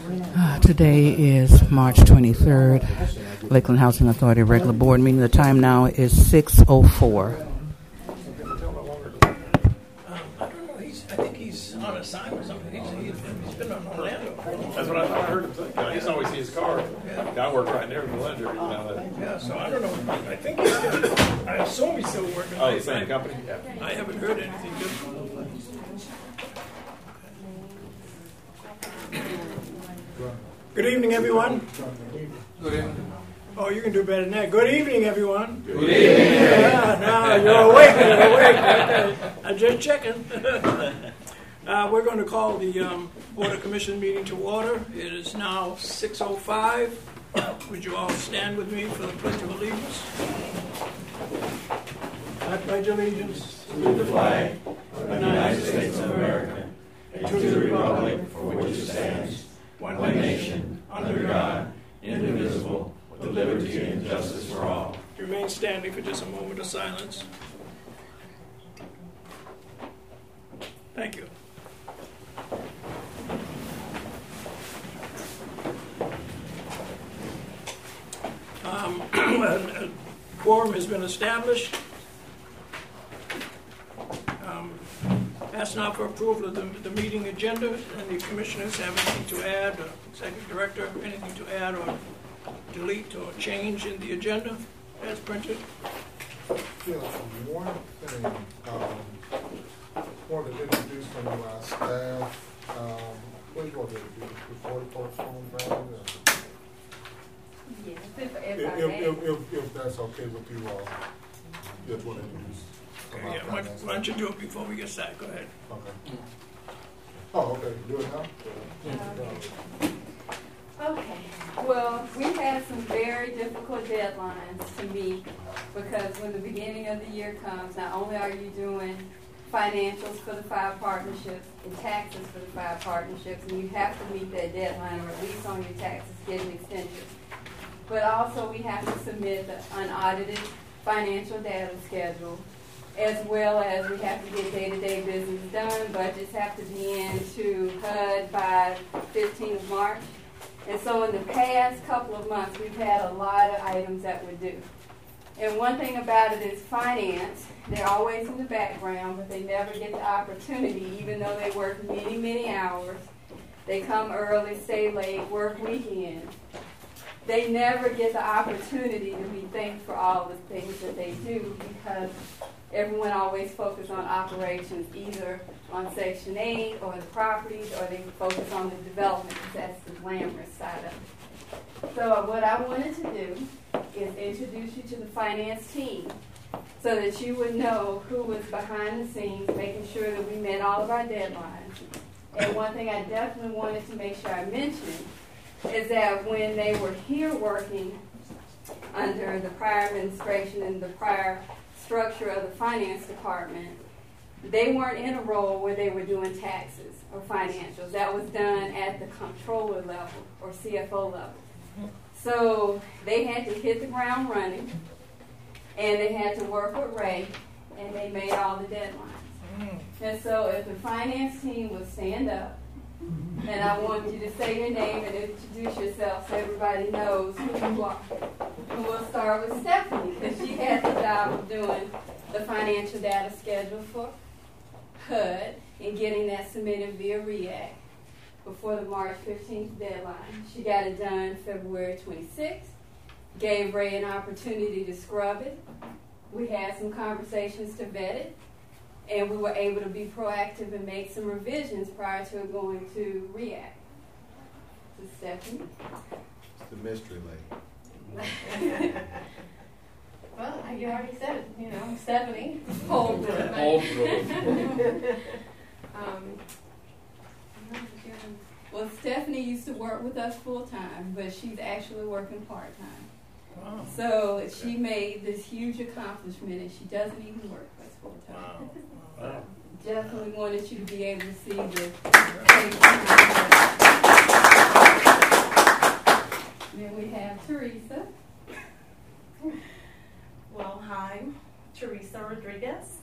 Today is March 23rd, Lakeland Housing Authority regular board meeting. The time now is 6:04. I don't know. I think he's on assignment or something. He's been on Orlando. That's what I thought I heard him say. I used to always see his car. I work right near the lender. Yeah, so I don't know. I think he's still, I assume he's still working. Oh, the same company? Yeah. I haven't heard anything good. Good evening, everyone. Good evening. Oh, you can do better than that. Good evening, everyone. Good evening. Yeah, now you're awake. You're awake. I'm just checking. We're going to call the Board of Commission meeting to order. It is now 6:05. Would you all stand with me for the Pledge of Allegiance? I pledge allegiance to the flag of the United States of America and to the republic for which it stands, one nation, under God, indivisible, with liberty and justice for all. Remain standing for just a moment of silence. Thank you. A quorum has been established. Ask now for approval of the meeting agenda. Any commissioners have anything to add? Executive Director, anything to add or delete or change in the agenda as printed? Yeah, one thing, wanted to introduce some of our staff. What do you want to do? Before the postpone brand? Yes, If that's okay with you all. Just want to introduce. Okay, yeah, why don't you do it before we get started? Go ahead. Okay. Oh, okay. Do it now? Okay. Well, we've had some very difficult deadlines to meet because when the beginning of the year comes, not only are you doing financials for the 5 partnerships and taxes for the 5 partnerships, and you have to meet that deadline or at least on your taxes getting extensions. But also we have to submit the unaudited financial data schedule, as well as we have to get day-to-day business done. Budgets have to be into HUD by 15th of March. And so in the past couple of months, we've had a lot of items that we're due. And one thing about it is finance, they're always in the background, but they never get the opportunity, even though they work many, many hours. They come early, stay late, work weekends. They never get the opportunity to be thanked for all the things that they do because everyone always focuses on operations, either on Section 8 or the properties, or they focus on the development because that's the glamorous side of it. So what I wanted to do is introduce you to the finance team so that you would know who was behind the scenes, making sure that we met all of our deadlines. And one thing I definitely wanted to make sure I mentioned is that when they were here working under the prior administration and the prior structure of the finance department, they weren't in a role where they were doing taxes or financials. That was done at the controller level or CFO level. So they had to hit the ground running, and they had to work with Ray, and they made all the deadlines. And so if the finance team would stand up, and I want you to say your name and introduce yourself so everybody knows who you are. And we'll start with Stephanie, because she has the job of doing the financial data schedule for HUD and getting that submitted via REACT before the March 15th deadline. She got it done February 26th, gave Ray an opportunity to scrub it. We had some conversations to vet it, and we were able to be proactive and make some revisions prior to it going to REACT. So Stephanie? It's the mystery lady. Well, you already said it, you know, Stephanie. Holbrook. Well, Stephanie used to work with us full-time, but she's actually working part-time. Wow. So she made this huge accomplishment, and she doesn't even work with us full-time. Wow. Definitely wanted you to be able to see the. Then we have Teresa. Well, hi, Teresa Rodriguez.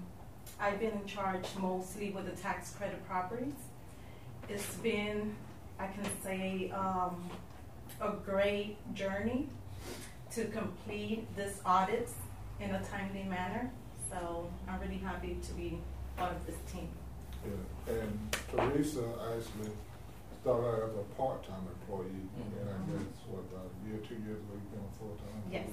I've been in charge mostly with the tax credit properties. It's been I can say, a great journey to complete this audit in a timely manner. So I'm really happy to be part of this team. Yeah. And Teresa actually started out as a part-time employee, and I guess, what, about a year, 2 years ago, you've been a full-time? Yes.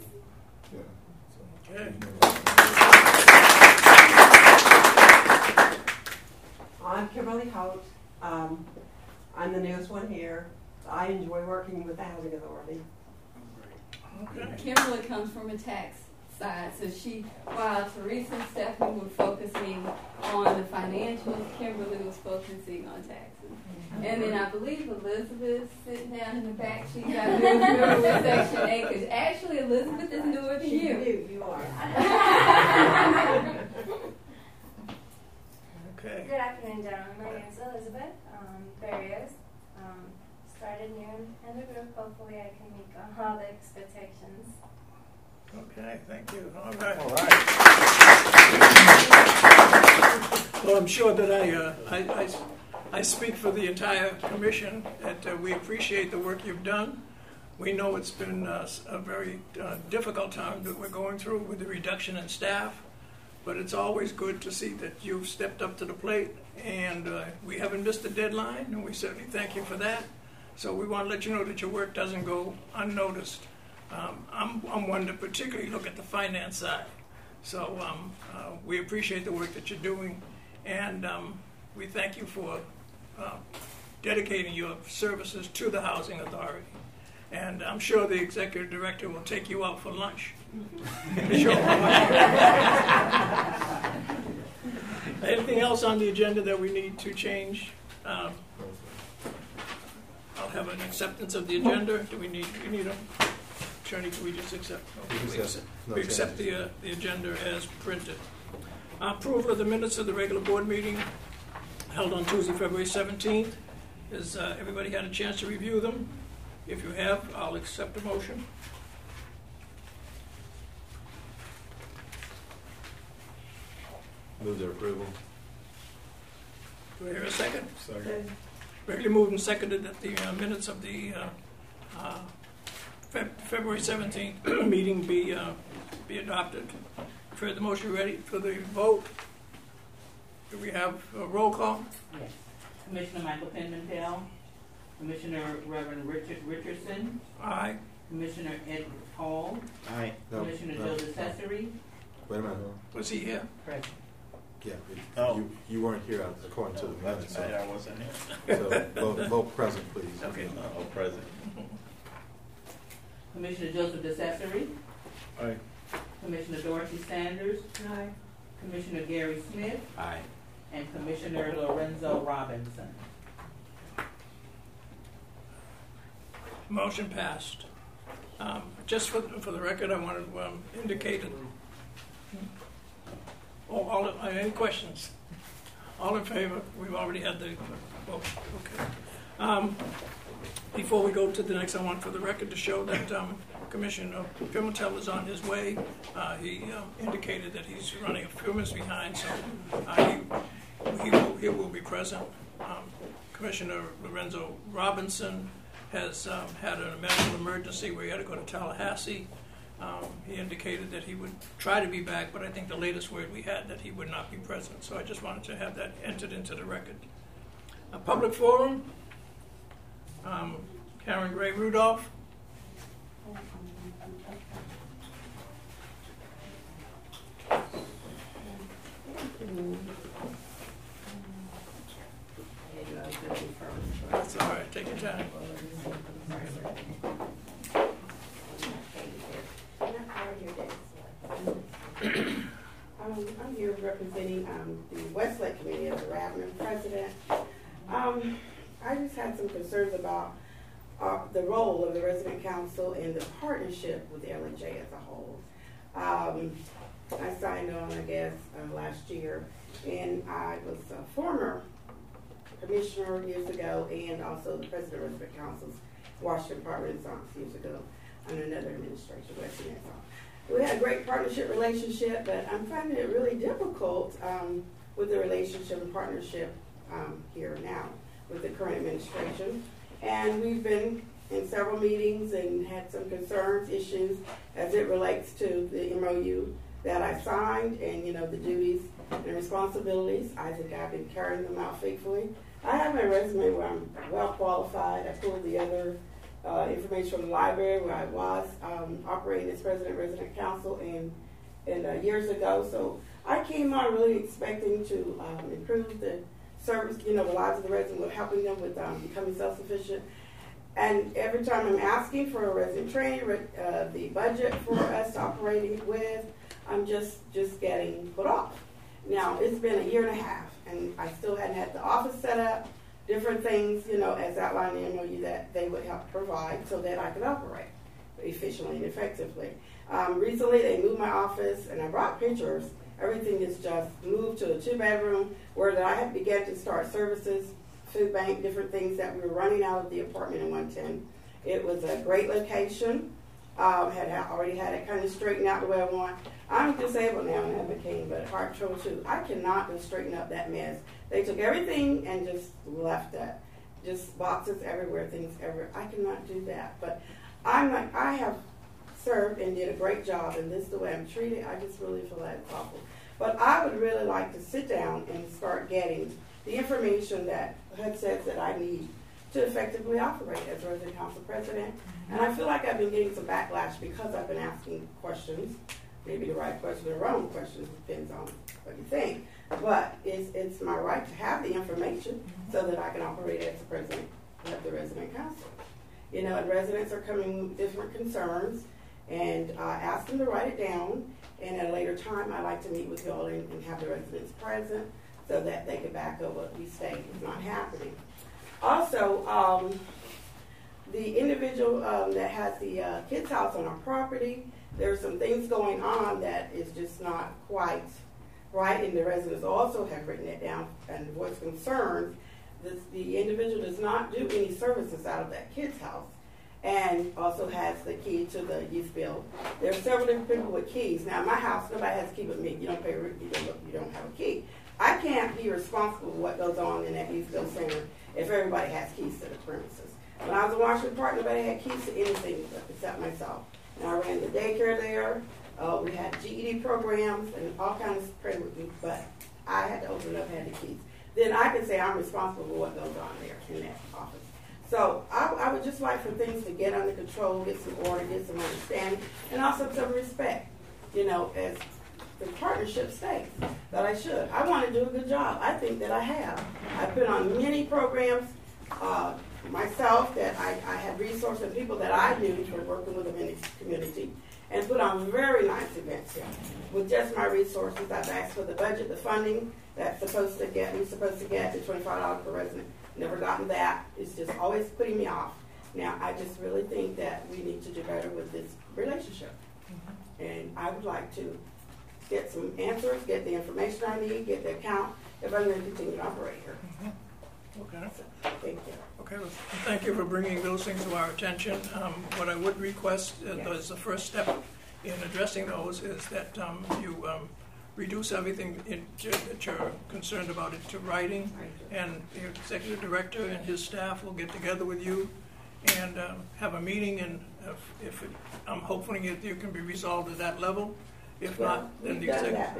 Yeah. So, Okay. I'm Kimberly Holt. I'm the newest one here. I enjoy working with the Housing Authority. Okay. Kimberly comes from a tax side, so while Teresa and Stephanie were focusing on the financials, Kimberly was focusing on taxes. And then I believe Elizabeth sitting down in the back, she got newer with Section 8, because actually Elizabeth is newer than you. You are. Okay. Good afternoon, gentlemen. My name is Elizabeth Barrios. Started new in the group. Hopefully I can meet all the expectations. Okay, thank you. All right. Well, I'm sure that I speak for the entire commission that we appreciate the work you've done. We know it's been a very difficult time that we're going through with the reduction in staff, but it's always good to see that you've stepped up to the plate, and we haven't missed the deadline, and we certainly thank you for that. So we want to let you know that your work doesn't go unnoticed. I'm one to particularly look at the finance side. So we appreciate the work that you're doing, and we thank you for dedicating your services to the Housing Authority. And I'm sure the executive director will take you out for lunch. Anything else on the agenda that we need to change? I'll have an acceptance of the agenda. Do we need a attorney? Can we just accept? We accept the agenda as printed. Approval of the minutes of the regular board meeting held on Tuesday, February 17th. Has everybody had a chance to review them? If you have, I'll accept a motion. Move their approval. Do I hear a second? Second. Regularly moved and seconded that the minutes of the February 17th meeting be adopted. You've heard the motion. Ready for the vote? Do we have a roll call? Yes. Commissioner Michael Pimentel, Commissioner Reverend Richard Richardson. Aye. Commissioner Edward Hall. Aye. Commissioner Joe DeCesare. Wait a minute. Was he here? Present. Yeah, you weren't here according to the minutes. Yeah, I wasn't here. So vote present, please. Okay. Oh, present. Commissioner Joseph DeCesare. Aye. Commissioner Dorothy Sanders. Aye. Commissioner Gary Smith. Aye. And Commissioner Lorenzo Robinson. Motion passed. Just for the record, I want to indicate it. Any questions? All in favor? We've already had the vote. Okay. Before we go to the next, I want for the record to show that Commissioner Pimentel is on his way. He indicated that he's running a few minutes behind, so he will be present. Commissioner Lorenzo Robinson has had a medical emergency where he had to go to Tallahassee. He indicated that he would try to be back, but I think the latest word we had that he would not be present. So I just wanted to have that entered into the record. A public forum. Karen Gray Rudolph. That's all right. Take your time. I'm here representing the Westlake Committee as the Ravening president. I just had some concerns about the role of the resident council and the partnership with the LNJ as a whole. I signed on, I guess, last year, and I was a former commissioner years ago and also the president of Resident Council's Washington Park Renaissance years ago under another administration, Western Renaissance. We had a great partnership relationship, but I'm finding it really difficult with the relationship and partnership here now with the current administration And we've been in several meetings and had some concerns, issues as it relates to the MOU that I signed and, the duties and responsibilities. Isaac, I've been carrying them out faithfully. I have my resume where I'm well qualified. I pulled the other information from the library where I was operating as president of resident council and years ago. So I came on really expecting to improve the service, the lives of the residents, with helping them with becoming self-sufficient. And every time I'm asking for a resident training, the budget for us operating with, I'm just getting put off. Now, it's been a year and a half, and I still hadn't had the office set up, different things, as outlined in the MOU that they would help provide so that I could operate efficiently and effectively. Recently, they moved my office, and I brought pictures. Everything is just moved to a 2-bedroom where I had began to start services, food bank, different things that we were running out of the apartment in 110. It was a great location. Had already had it kind of straightened out the way I want. I'm disabled now and have a cane, but heart trouble too. I cannot just straighten up that mess. They took everything and just left that. Just boxes everywhere, things everywhere. I cannot do that. But I'm like, I have served and did a great job, and this is the way I'm treated. I just really feel that it's awful. But I would really like to sit down and start getting the information that HUD says that I need to effectively operate as resident council president. And I feel like I've been getting some backlash because I've been asking questions, maybe the right question or wrong questions, depends on what you think. But it's my right to have the information so that I can operate as the president of the resident council. And residents are coming with different concerns, and I ask them to write it down. And at a later time, I like to meet with you all and have the residents present so that they can back up what we say is not happening. Also, the individual that has the kids' house on our property, there's some things going on that is just not quite right, and the residents also have written it down and voiced concerns. The individual does not do any services out of that kid's house, and also has the key to the youth build. There are several different people with keys. Now, in my house, nobody has a key but me. You don't pay rent, you don't have a key. I can't be responsible for what goes on in that youth build center if everybody has keys to the premises. When I was in Washington Park, nobody had keys to anything except myself. And I ran the daycare there. We had GED programs and all kinds of credit with me, but I had to open it up, had the keys. Then I can say I'm responsible for what goes on there in that office. So I would just like for things to get under control, get some order, get some understanding, and also some respect, as the partnership states that I should. I want to do a good job. I think that I have. I've been on many programs myself that I had resources and people that I knew for working with them in the community, and put on very nice events here. With just my resources, I've asked for the budget, the funding that's we're supposed to get the $25 per resident. Never gotten that. It's just always putting me off. Now, I just really think that we need to do better with this relationship. And I would like to get some answers, get the information I need, get the account, if I'm going to continue to operate here. Okay. So, thank you. Okay, well, thank you for bringing those things to our attention. What I would request as the first step in addressing those is that you reduce everything that you're concerned about it to writing, and the executive director and his staff will get together with you and have a meeting, and I'm hoping that you can be resolved at that level. If not, then the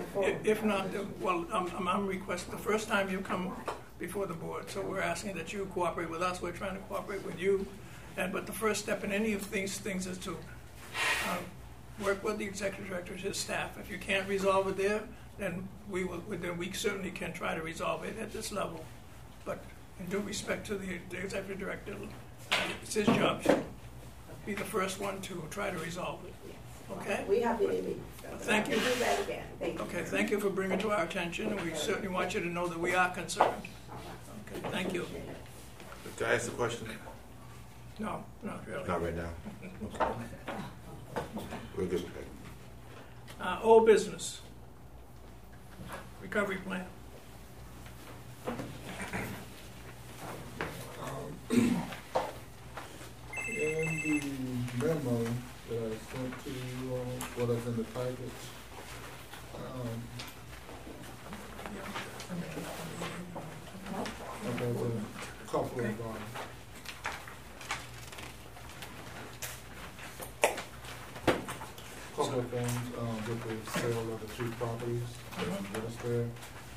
I'm requesting the first time you come before the board, so we're asking that you cooperate with us. We're trying to cooperate with you, but the first step in any of these things is to work with the executive director and his staff. If you can't resolve it there, then we certainly can try to resolve it at this level. But in due respect to the executive director, it's his job to be the first one to try to resolve it. Okay? We have the meeting. Thank you. Do that again. Thank you. Okay, thank you for bringing it to our attention, and we certainly want you to know that we are concerned. Okay, thank you. Can I ask a question? No, not really. Not right now. Okay. We're good. Old business. Recovery plan. In the memo that I sent to you all, what is in the package, there's a couple of couple of things with the sale of the two properties that's there.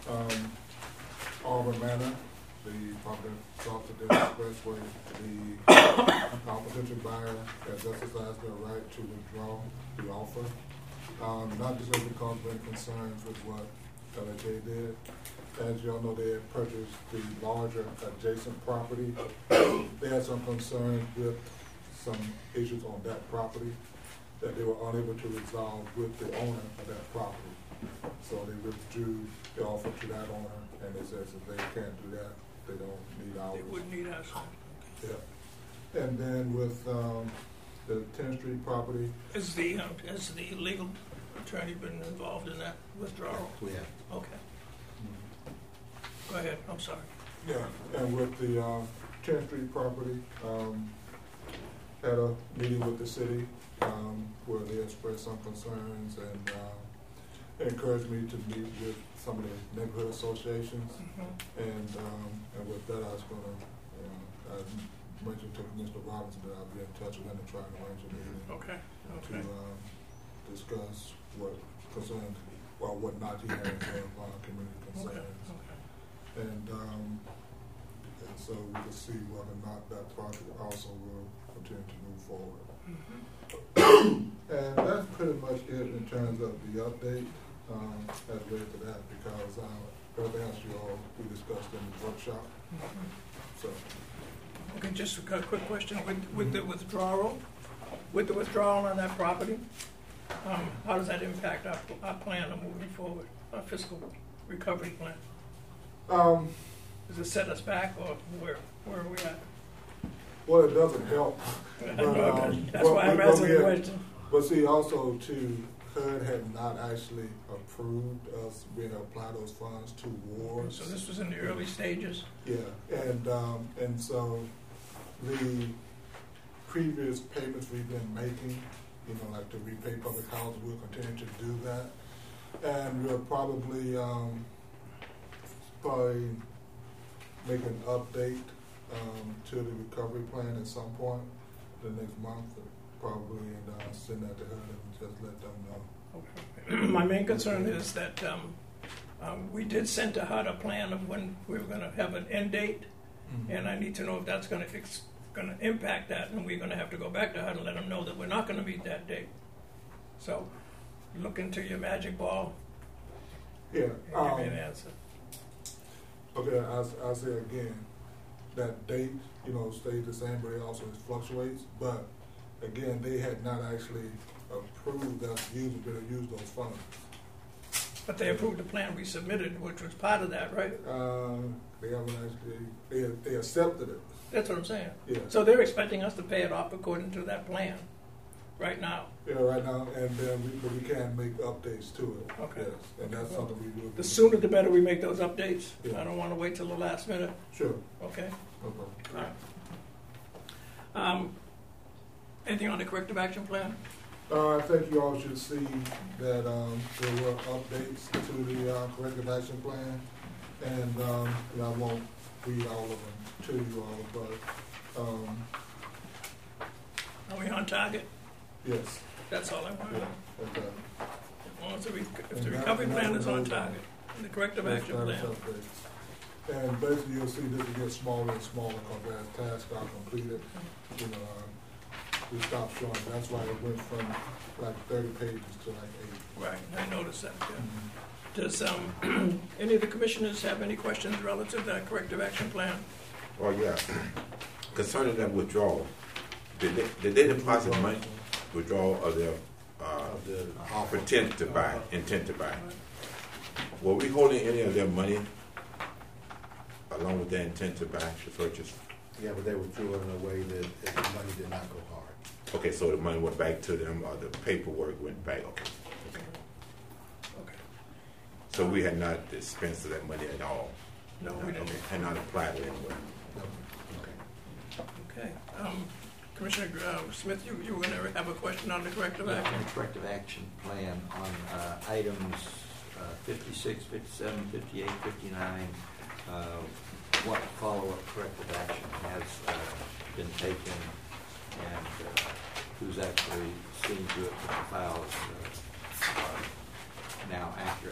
Auburn Manor, the property south of the expressway, the potential buyer has exercised their right to withdraw the offer. Not just because of any concerns with what LHA did. As y'all know, they had purchased the larger adjacent property. They had some concerns with some issues on that property that they were unable to resolve with the owner of that property. So they withdrew the offer to that owner, and they said if they can't do that, they don't need ours. They wouldn't need us. Yeah. And then with the 10th Street property. Has the legal attorney been involved in that withdrawal? We have. Okay. Go ahead, I'm sorry. Yeah, and with the 10th Street property, had a meeting with the city where they expressed some concerns and encouraged me to meet with some of the neighborhood associations. And with that, I was going to, I mentioned to Mr. Robinson that I'll be in touch with him and try to arrange a meeting to discuss what concerns, well, what not he has of community concerns. And so we can see whether or not that project also will continue to move forward. And that's pretty much it in terms of the update as related to that, because everything else we discussed in the workshop. So. Okay, just a quick question. With the withdrawal on that property, how does that impact our plan of moving forward, our fiscal recovery plan? Does it set us back, or where are we at? Well, it doesn't help. That's why I'm asking the question. But see, also too, HUD had not actually approved us being able to apply those funds towards. So this was in the early stages. Yeah, and so the previous payments we've been making, like to repay public housing, we'll continue to do that, and we'll probably make an update to the recovery plan at some point the next month, probably, and send that to HUD and just let them know. Okay. My main concern is that we did send to HUD a plan of when we were going to have an end date, and I need to know if that's going to impact that, and we're going to have to go back to HUD and let them know that we're not going to meet that date. So look into your magic ball. Yeah. And give me an answer. Okay, I'll say again, that date, stays the same, but it also fluctuates. But again, they had not actually approved us using those funds. But they approved the plan we submitted, which was part of that, right? They haven't actually. They accepted it. That's what I'm saying. Yeah. So they're expecting us to pay it off according to that plan, right now. Yeah, right now, and then we can make updates to it. Okay. Yes, and that's something we will. The sooner the better we make those updates. Yeah. I don't want to wait till the last minute. Sure. Okay. No problem. All right. Anything on the corrective action plan? I think you all should see that there were updates to the corrective action plan, and I won't read all of them to you all, but Are we on target? yes. That's all I want to know. Okay. As long as if the recovery plan is on target, and the corrective action plan. And basically, you'll see this will get smaller and smaller because as tasks are completed, we stopped showing. That's why it went from like 30 pages to like 8. Right, I noticed that. Yeah. Does any of the commissioners have any questions relative to that corrective action plan? Oh yeah. Concerning that withdrawal, did they deposit money? Withdrawal of their intent to buy. Were we holding any of their money along with their intent to buy, to purchase? Yeah, but they withdrew it in a way that the money did not go hard. Okay, so the money went back to them, or the paperwork went back. Okay. So we had not dispensed of that money at all. No, we didn't. Had not applied it anywhere. No. Okay. Commissioner Smith, you were going to have a question on the corrective action? On the corrective action plan on items 56, 57, 58, 59, what follow-up corrective action has been taken, and who's actually seen to it that the files are now accurate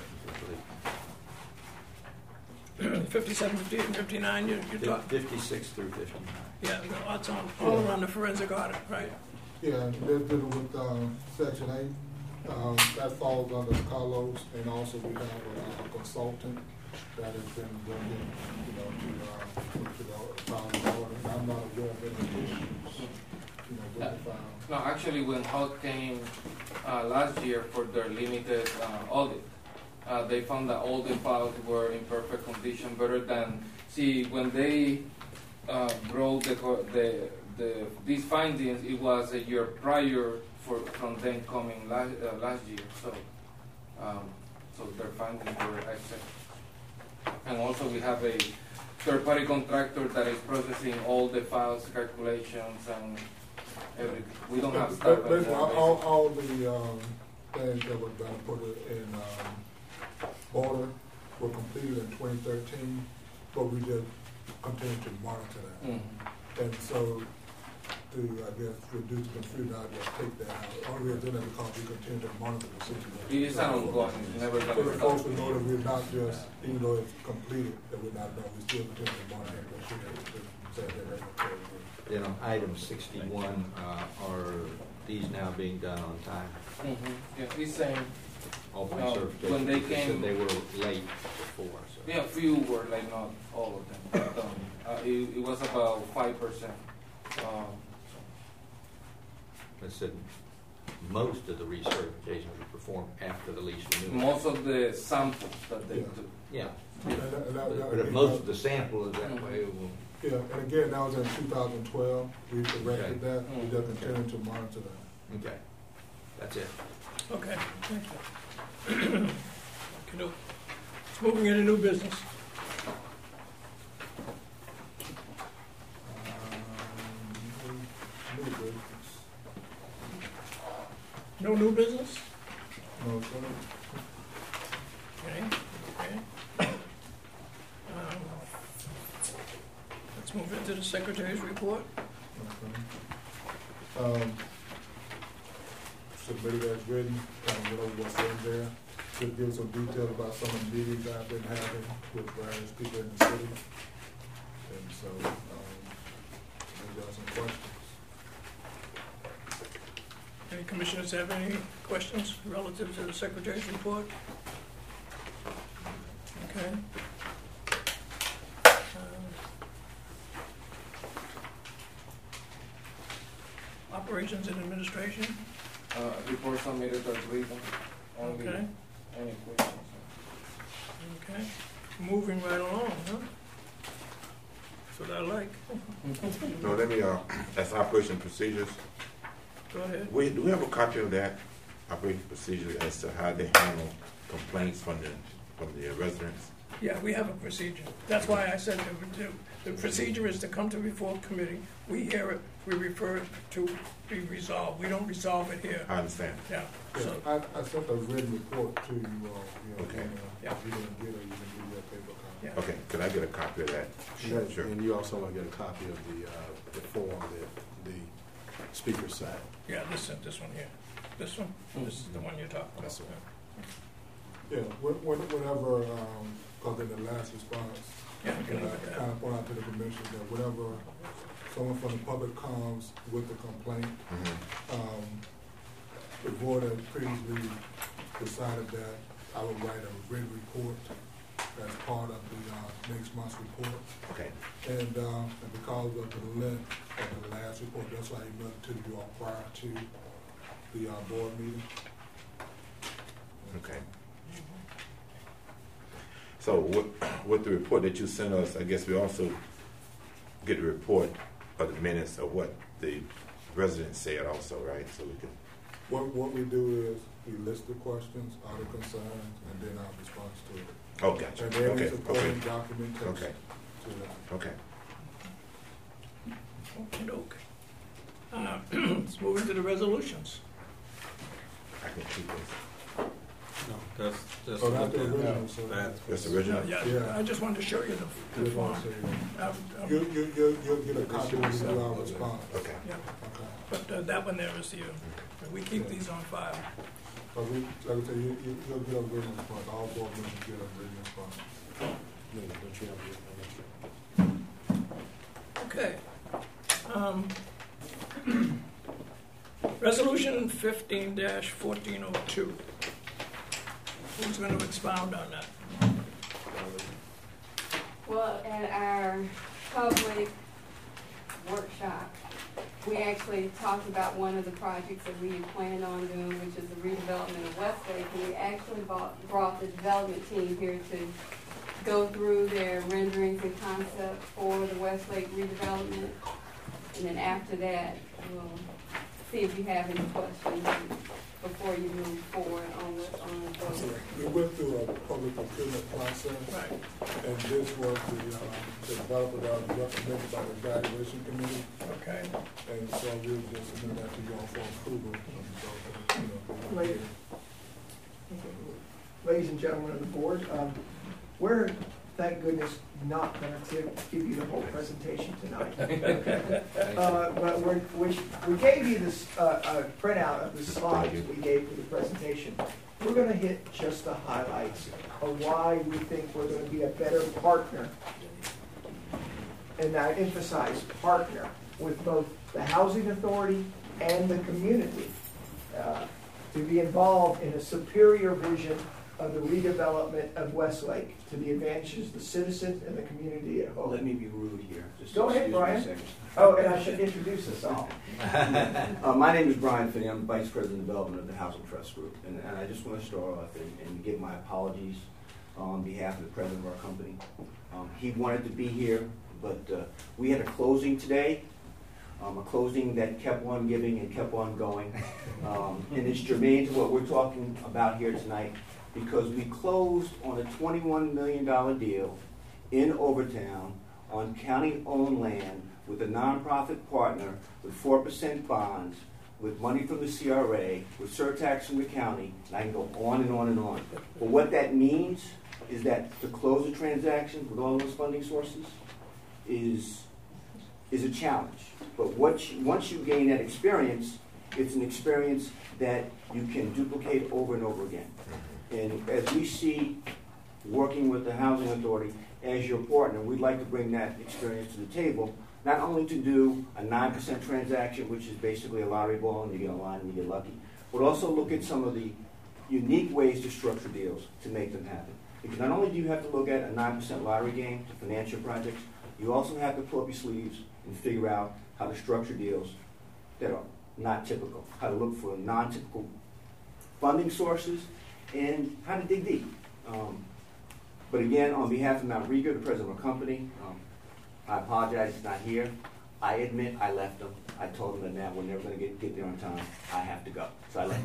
and complete. 57, 58, and 59, you talk? 56 through 59. Yeah, that's on, all around the forensic audit, right? Yeah, they're dealing with Section 8. That falls under Carlos, and also we have a consultant that has been bringing, to the file order. And I'm not aware of any issues, with the file. No, actually, when HUD came last year for their limited audit, they found that all the files were in perfect condition, better than, when they wrote these findings, it was a year prior from them coming last year, so their findings were excellent. And also we have a third-party contractor that is processing all the files, calculations, and everything. We don't have staff. All the things that were done put in order were completed in 2013, but we just continue to monitor that. Mm-hmm. And so, to, I guess, reduce the confusion, I just take that out. Only we're doing that because we continue to monitor the situation. It is an ongoing, it's never So going the to folks stop. will know that we're not just, even though it's completed, that we're not done, we still continue to monitor it. Item 61, are these now being done on time? Mm-hmm. Yeah, he's saying All three certifications. when they You came, said they were late before. So. yeah, few were like not all of them. It was about 5%. I said most of the recertifications were performed after the lease renewal. Most of the samples that they took. Yeah. But if most of the sample is that way, well, yeah, and again, that was in 2012. We corrected that. Mm-hmm. We just continue to monitor that. okay. That's it. Okay, thank you. Moving into new business. New business. No new business? No, sir. Okay. Let's move into the secretary's report. Okay. Submitted as written, went over what's in there. Just give some detail about some of the meetings I've been having with various people in the city. And so, maybe there are some questions. Any commissioners have any questions relative to the secretary's report? Okay. Operations and administration? Report submitted as written. Only Okay. any questions? Okay. Moving right along, huh? That's what I like. No, let me, that's operation procedures. Go ahead. Do we have a copy of that operation procedure as to how they handle complaints from the residents? Yeah, we have a procedure. That's why I said the procedure is to come to before committee. We hear it, we refer it to be resolved. We don't resolve it here. I understand. Yeah. Yeah, So, I sent a written report to you all. Okay. Yeah. If you didn't get it, you can do your paper copy. yeah. Okay, could I get a copy of that? Sure. And you also want to get a copy of the form that the speaker signed. Yeah, this one here. This one? This is the one you're talking about. That's the one. Yeah, whenever, because in the last response, Yeah, you can look at I that. kind of point out to the commission that whenever someone from the public comes with a complaint, the board has previously decided that I would write a written report as part of the next month's report. Okay. And because of the length of the last report, that's why I emailed to you all prior to the board meeting. Okay. So with the report that you sent us, I guess we also get a report of the minutes of what the residents said also, right? So we can. What we do is we list the questions, all the concerns, and then our response to it. Oh, gotcha. And then Okay. supporting documentation Okay. to that. Okay. Okey-doke. Let's move into the resolutions. I can keep this. No, that's Oh, not the original, so. That's the original? Yeah, I just wanted to show you the form. You'll get a copy when you do our response. Okay. Yeah. But that one there is you. We keep these on file. But like I said, you'll get a written response. All board members get a written response. Okay. Resolution 15-1402. Who's going to expound on that? Well, at our public workshop, we actually talked about one of the projects that we had planned on doing, which is the redevelopment of Westlake. And we actually brought the development team here to go through their renderings and concept for the Westlake redevelopment. And then after that, we'll see if you have any questions before you move forward on the We went through a public procurement process, and this was the developer that was recommended by the evaluation committee. Okay. And so we were just submitting that to you all for approval. Ladies and gentlemen of the board, we're, thank goodness, not going to give you the whole presentation tonight. But we gave you this printout of the slides we gave for the presentation. We're going to hit just the highlights of why we think we're going to be a better partner, and I emphasize partner, with both the housing authority and the community to be involved in a superior vision of the redevelopment of Westlake to the advantages of the citizens and the community at home. Let me be rude here. Just go ahead, Brian. Oh, and I should introduce us all. My name is Brian Finney. I'm Vice President of Development of the Housing Trust Group. And I just want to start off and give my apologies on behalf of the president of our company. He wanted to be here, but we had a closing today. A closing that kept on giving and kept on going. And it's germane to what we're talking about here tonight, because we closed on a $21 million deal in Overtown on county-owned land with a nonprofit partner with 4% bonds, with money from the CRA, with surtax from the county, and I can go on and on and on. But what that means is that to close a transaction with all those funding sources is a challenge. But once you gain that experience, it's an experience that you can duplicate over and over again. And as we see working with the Housing Authority as your partner, we'd like to bring that experience to the table, not only to do a 9% transaction, which is basically a lottery ball and you get a line and you get lucky, but also look at some of the unique ways to structure deals to make them happen. Because not only do you have to look at a 9% lottery game to finance your projects, you also have to pull up your sleeves and figure out how to structure deals that are not typical, how to look for non-typical funding sources, and how to dig deep. But again, on behalf of Matt Rieger, the president of our company, I apologize he's not here. I admit I left him. I told him that now we're never going to get there on time. I have to go. So I left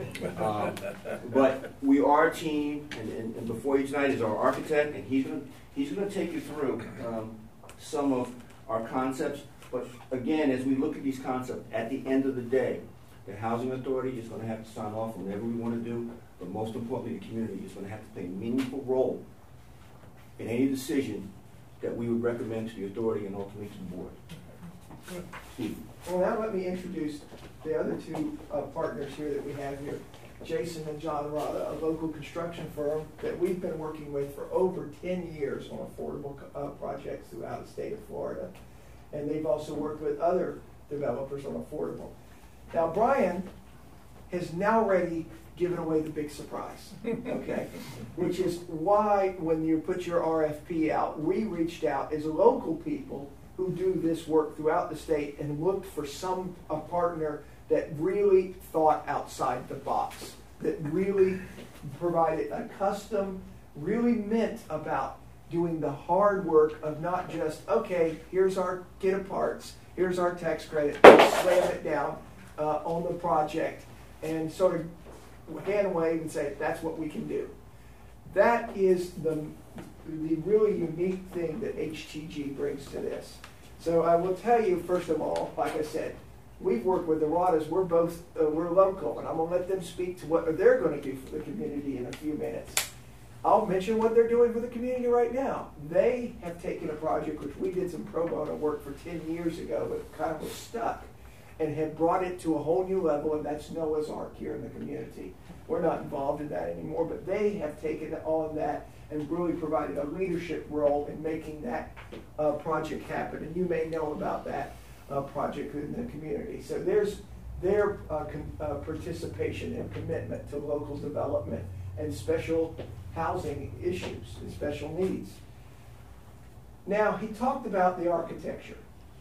him. But we are a team, and before you tonight is our architect, and he's going to take you through some of our concepts. But again, as we look at these concepts, at the end of the day, the Housing Authority is going to have to sign off on whatever we want to do, but most importantly, the community is going to have to play a meaningful role in any decision that we would recommend to the authority and ultimately to the board. Steve. Well, now let me introduce the other two partners here that we have here, Jason and John Rada, a local construction firm that we've been working with for over 10 years on affordable projects throughout the state of Florida. And they've also worked with other developers on affordable. Now, Brian has now already given away the big surprise, okay? Which is why when you put your RFP out, we reached out as local people who do this work throughout the state and looked for a partner that really thought outside the box, that really provided a custom, really meant about doing the hard work of not just, okay, here's our kit of parts, here's our tax credit, slam it down on the project and sort of hand wave and say, that's what we can do. That is the really unique thing that HTG brings to this. So I will tell you, first of all, like I said, we've worked with the Radas. We're both we're local, and I'm going to let them speak to what they're going to do for the community in a few minutes. I'll mention what they're doing for the community right now. They have taken a project which we did some pro bono work for 10 years ago, but kind of was stuck, and have brought it to a whole new level, and that's Noah's Ark here in the community. We're not involved in that anymore, but they have taken on that and really provided a leadership role in making that project happen. And you may know about that project in the community. So there's their participation and commitment to local development and special housing issues and special needs. Now, he talked about the architecture.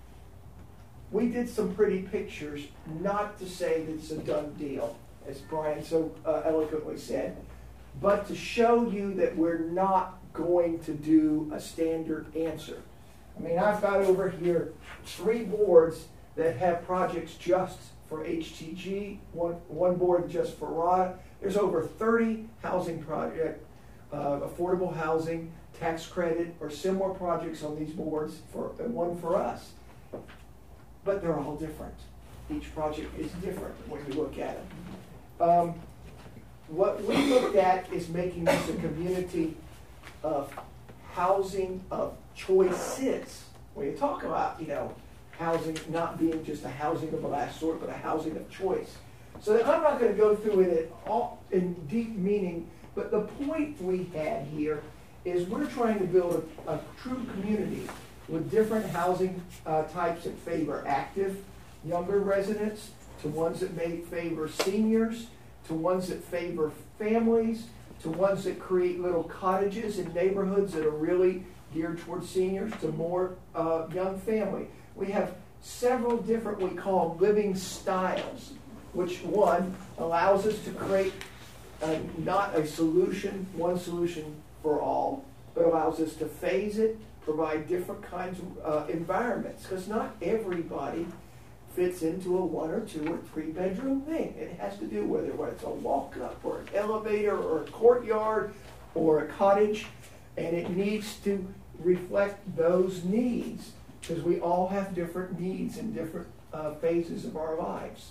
We did some pretty pictures, not to say that it's a done deal, as Brian so eloquently said, but to show you that we're not going to do a standard answer. I mean, I've got over here 3 boards that have projects just for HTG, one board just for RADA. There's over 30 housing projects, affordable housing, tax credit, or similar projects on these boards, and one for us. But they're all different. Each project is different when you look at it. What we looked at is making this a community of housing of choices. When you talk about, housing not being just a housing of the last sort, but a housing of choice. So that I'm not going to go through it all in deep meaning, but the point we had here is we're trying to build a true community with different housing types that favor active, younger residents, to ones that may favor seniors, to ones that favor families, to ones that create little cottages in neighborhoods that are really geared towards seniors, to more young family. We have several different, we call living styles, which one allows us to create not a solution, one solution for all, but allows us to phase it, provide different kinds of environments, because not everybody fits into a 1 or 2 or 3 bedroom thing. It has to do with whether it's a walk-up or an elevator or a courtyard or a cottage, and it needs to reflect those needs, because we all have different needs in different phases of our lives.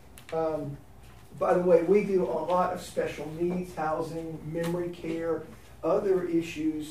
By the way, we do a lot of special needs housing, memory care, other issues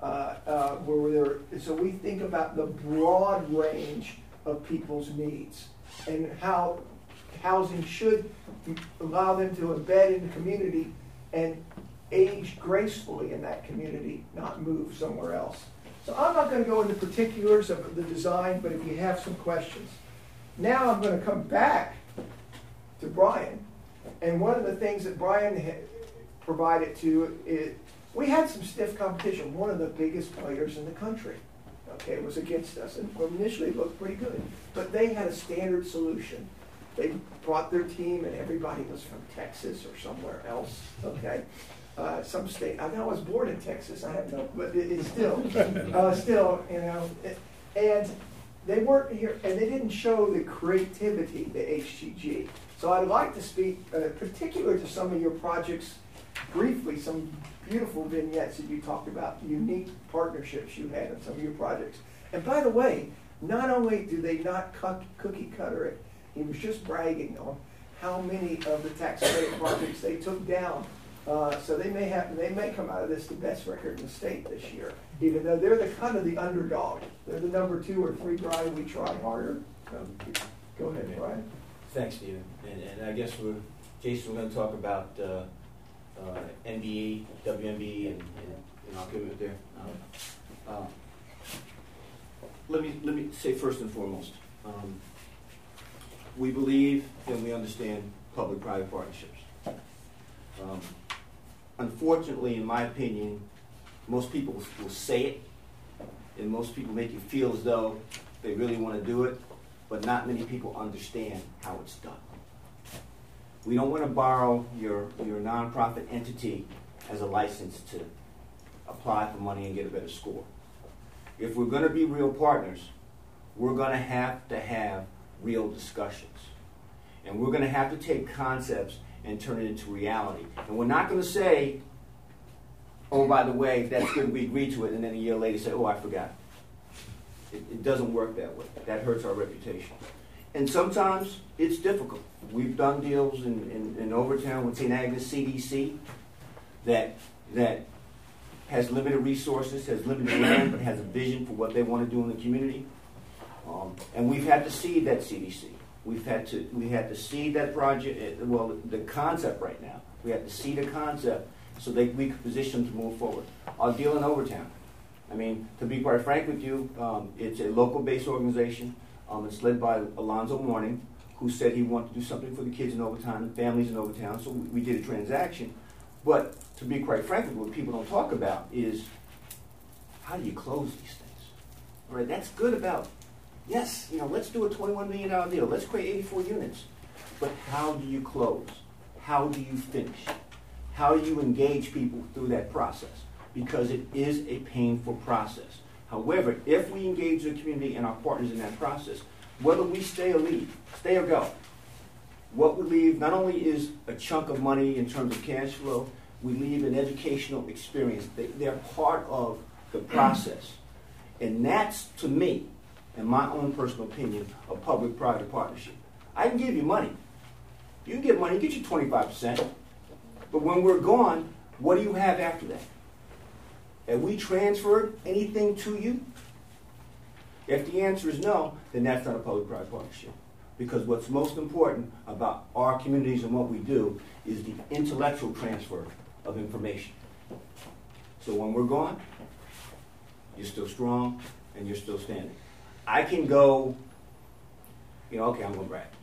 so we think about the broad range of people's needs and how housing should allow them to embed in the community and age gracefully in that community, not move somewhere else. So I'm not going to go into particulars of the design, but if you have some questions. Now I'm going to come back to Brian. And one of the things that Brian had provided to is we had some stiff competition. One of the biggest players in the country, was against us. And initially it looked pretty good. But they had a standard solution. They brought their team, and everybody was from Texas or somewhere else, some state. I know I was born in Texas. I have no, but it's still, and they weren't here, and they didn't show the creativity, the HTG. So I'd like to speak particular to some of your projects briefly, some beautiful vignettes that you talked about, unique partnerships you had in some of your projects. And by the way, not only do they not cookie cutter it, he was just bragging on how many of the tax credit projects they took down. So they may come out of this the best record in the state this year, even though they're the kind of the underdog. They're the number 2 or 3 Brian. We try harder. Go ahead, Brian. Thanks, Stephen. And I guess Jason, we're going to talk about NBE, WMB, and I'll give it there. Let me say first and foremost, we believe and we understand public-private partnerships. Unfortunately, in my opinion, most people will say it, and most people make you feel as though they really want to do it, but not many people understand how it's done. We don't want to borrow your nonprofit entity as a license to apply for money and get a better score. If we're going to be real partners, we're going to have real discussions. And we're going to have to take concepts and turn it into reality. And we're not going to say, oh, by the way, that's good, we agreed to it, and then a year later say, oh, I forgot. It doesn't work that way. That hurts our reputation. And sometimes it's difficult. We've done deals in Overtown with St. Agnes CDC that has limited resources, has limited land, but has a vision for what they want to do in the community. And we've had to seed that CDC. We had to seed that project, the concept right now. We had to seed a concept so that we could position them to move forward. Our deal in Overtown. I mean, to be quite frank with you, it's a local-based organization. It's led by Alonzo Mourning, who said he wanted to do something for the kids in Overtown and families in Overtown, so we did a transaction. But to be quite frank with you, what people don't talk about is how do you close these things? All right, that's good about, yes, let's do a $21 million deal. Let's create 84 units. But how do you close? How do you finish? How do you engage people through that process? Because it is a painful process. However, if we engage the community and our partners in that process, whether we stay or go, what we leave not only is a chunk of money in terms of cash flow, we leave an educational experience. They're part of the process. And that's, to me, in my own personal opinion, a public-private partnership. I can give you money. You can get money, get you 25%. But when we're gone, what do you have after that? Have we transferred anything to you? If the answer is no, then that's not a public-private partnership. Because what's most important about our communities and what we do is the intellectual transfer of information. So when we're gone, you're still strong and you're still standing. I can go, okay, I'm going to brag.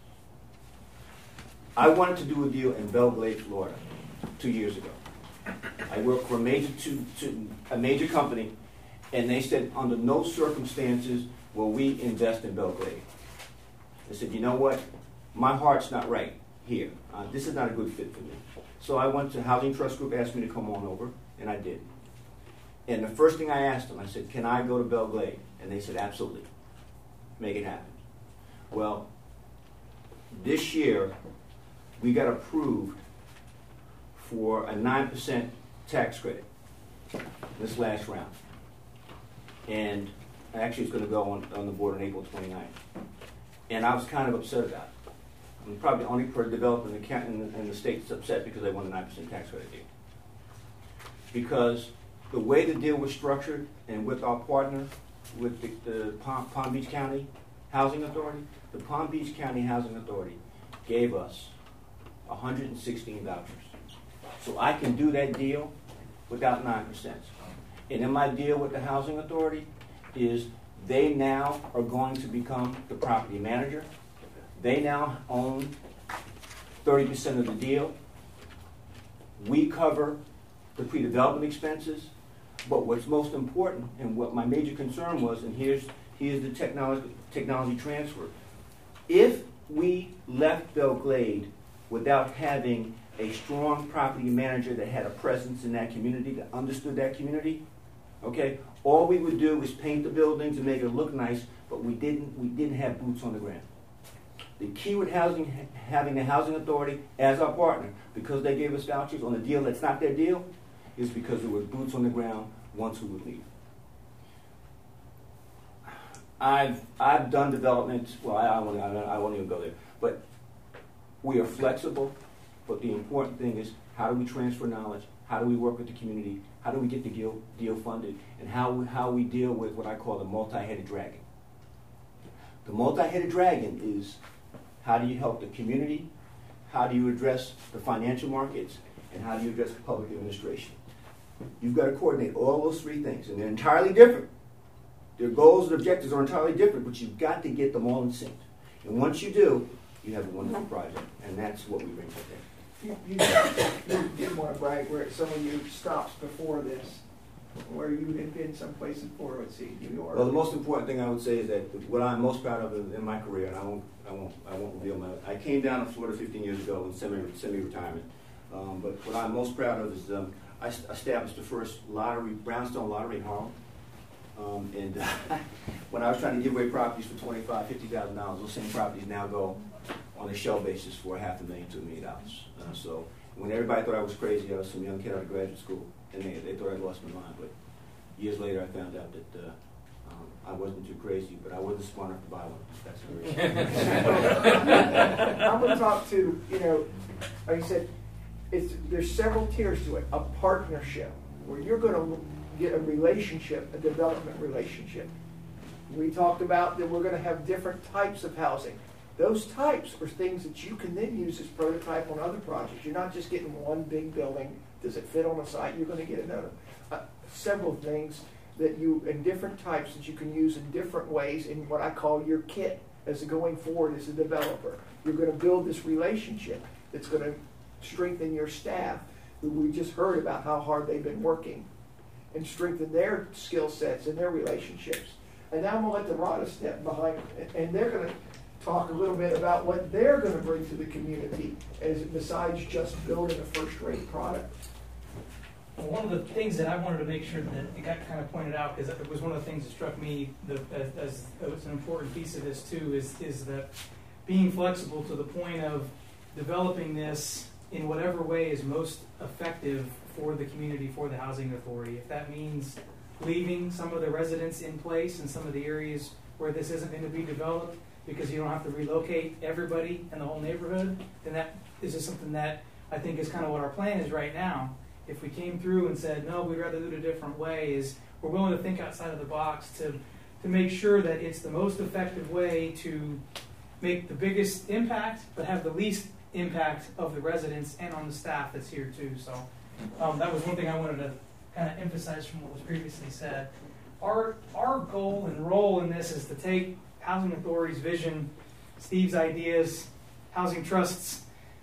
I wanted to do a deal in Belle Glade, Florida, 2 years ago. I worked for a major company, and they said, under no circumstances will we invest in Belle Glade. I said, you know what? My heart's not right here. This is not a good fit for me. So I went to Housing Trust Group, asked me to come on over, and I did. And the first thing I asked them, I said, can I go to Belle Glade? And they said, absolutely. Make it happen. Well, this year, we got approved for a 9% tax credit this last round. And actually it's going to go on the board on April 29th. And I was kind of upset about it. I'm probably the only developer in the state that's upset because they won a 9% tax credit deal. Because the way the deal was structured and with our partner, with the Palm Beach County Housing Authority, the Palm Beach County Housing Authority gave us 116 vouchers. So I can do that deal without 9%. And in my deal with the Housing Authority is they now are going to become the property manager. They now own 30% of the deal. We cover the pre-development expenses. But what's most important and what my major concern was, and here's the technology transfer. If we left Belle Glade without having a strong property manager that had a presence in that community, that understood that community, okay, all we would do is paint the buildings and make it look nice, but we didn't have boots on the ground. The key with having the Housing Authority as our partner, because they gave us vouchers on a deal that's not their deal, is because there were boots on the ground once we would leave. I've done development. Well, I won't even go there. But we are flexible. But the important thing is, how do we transfer knowledge? How do we work with the community? How do we get the deal funded? And how we deal with what I call the multi-headed dragon. The multi-headed dragon is, how do you help the community? How do you address the financial markets? And how do you address public administration? You've got to coordinate all those three things, and they're entirely different. Their goals and objectives are entirely different, but you've got to get them all in sync. And once you do, you have a wonderful project, and that's what we bring to the table. You did want to brag where some of your stops before this, where you had been someplace before, let's see, New York. Well, the most important thing I would say is that what I'm most proud of in my career, and I won't reveal my. I came down to Florida 15 years ago in semi-retirement. But what I'm most proud of is I established the first brownstone lottery in Harlem. And when I was trying to give away properties for $25,000, $50,000, those same properties now go on a shell basis for $500,000 to $1 million. So when everybody thought I was crazy, I was some young kid out of graduate school, and they thought I'd lost my mind. But years later, I found out that I wasn't too crazy, but I wasn't smart enough to buy one. That's the reason. I'm going to talk to, like you said, there's several tiers to it. A partnership, where you're going to get a relationship, a development relationship. We talked about that we're going to have different types of housing. Those types are things that you can then use as prototype on other projects. You're not just getting one big building. Does it fit on a site? You're going to get another. Several things that you, in different types that you can use in different ways in what I call your kit as going forward as a developer. You're going to build this relationship that's going to strengthen your staff, who we just heard about how hard they've been working, and strengthen their skill sets and their relationships. And now I'm going to let the RADA step behind, and they're going to talk a little bit about what they're going to bring to the community as besides just building a first-rate product. Well, one of the things that I wanted to make sure that it got kind of pointed out, because it was one of the things that struck me as an important piece of this too, is that being flexible to the point of developing this in whatever way is most effective for the community, for the housing authority. If that means leaving some of the residents in place in some of the areas where this isn't going to be developed because you don't have to relocate everybody in the whole neighborhood, then that is just something that I think is kind of what our plan is right now. If we came through and said, no, we'd rather do it a different way, is we're willing to think outside of the box to make sure that it's the most effective way to make the biggest impact, but have the least impact of the residents and on the staff that's here too. So that was one thing I wanted to kind of emphasize from what was previously said. Our goal and role in this is to take Housing Authority's vision, Steve's ideas, Housing Trust's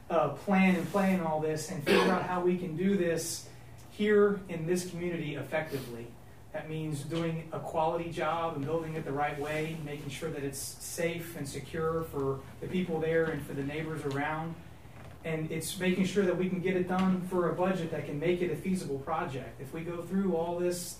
plan and play in all this, and figure out how we can do this here in this community effectively. That means doing a quality job and building it the right way, making sure that it's safe and secure for the people there and for the neighbors around. And it's making sure that we can get it done for a budget that can make it a feasible project. If we go through all this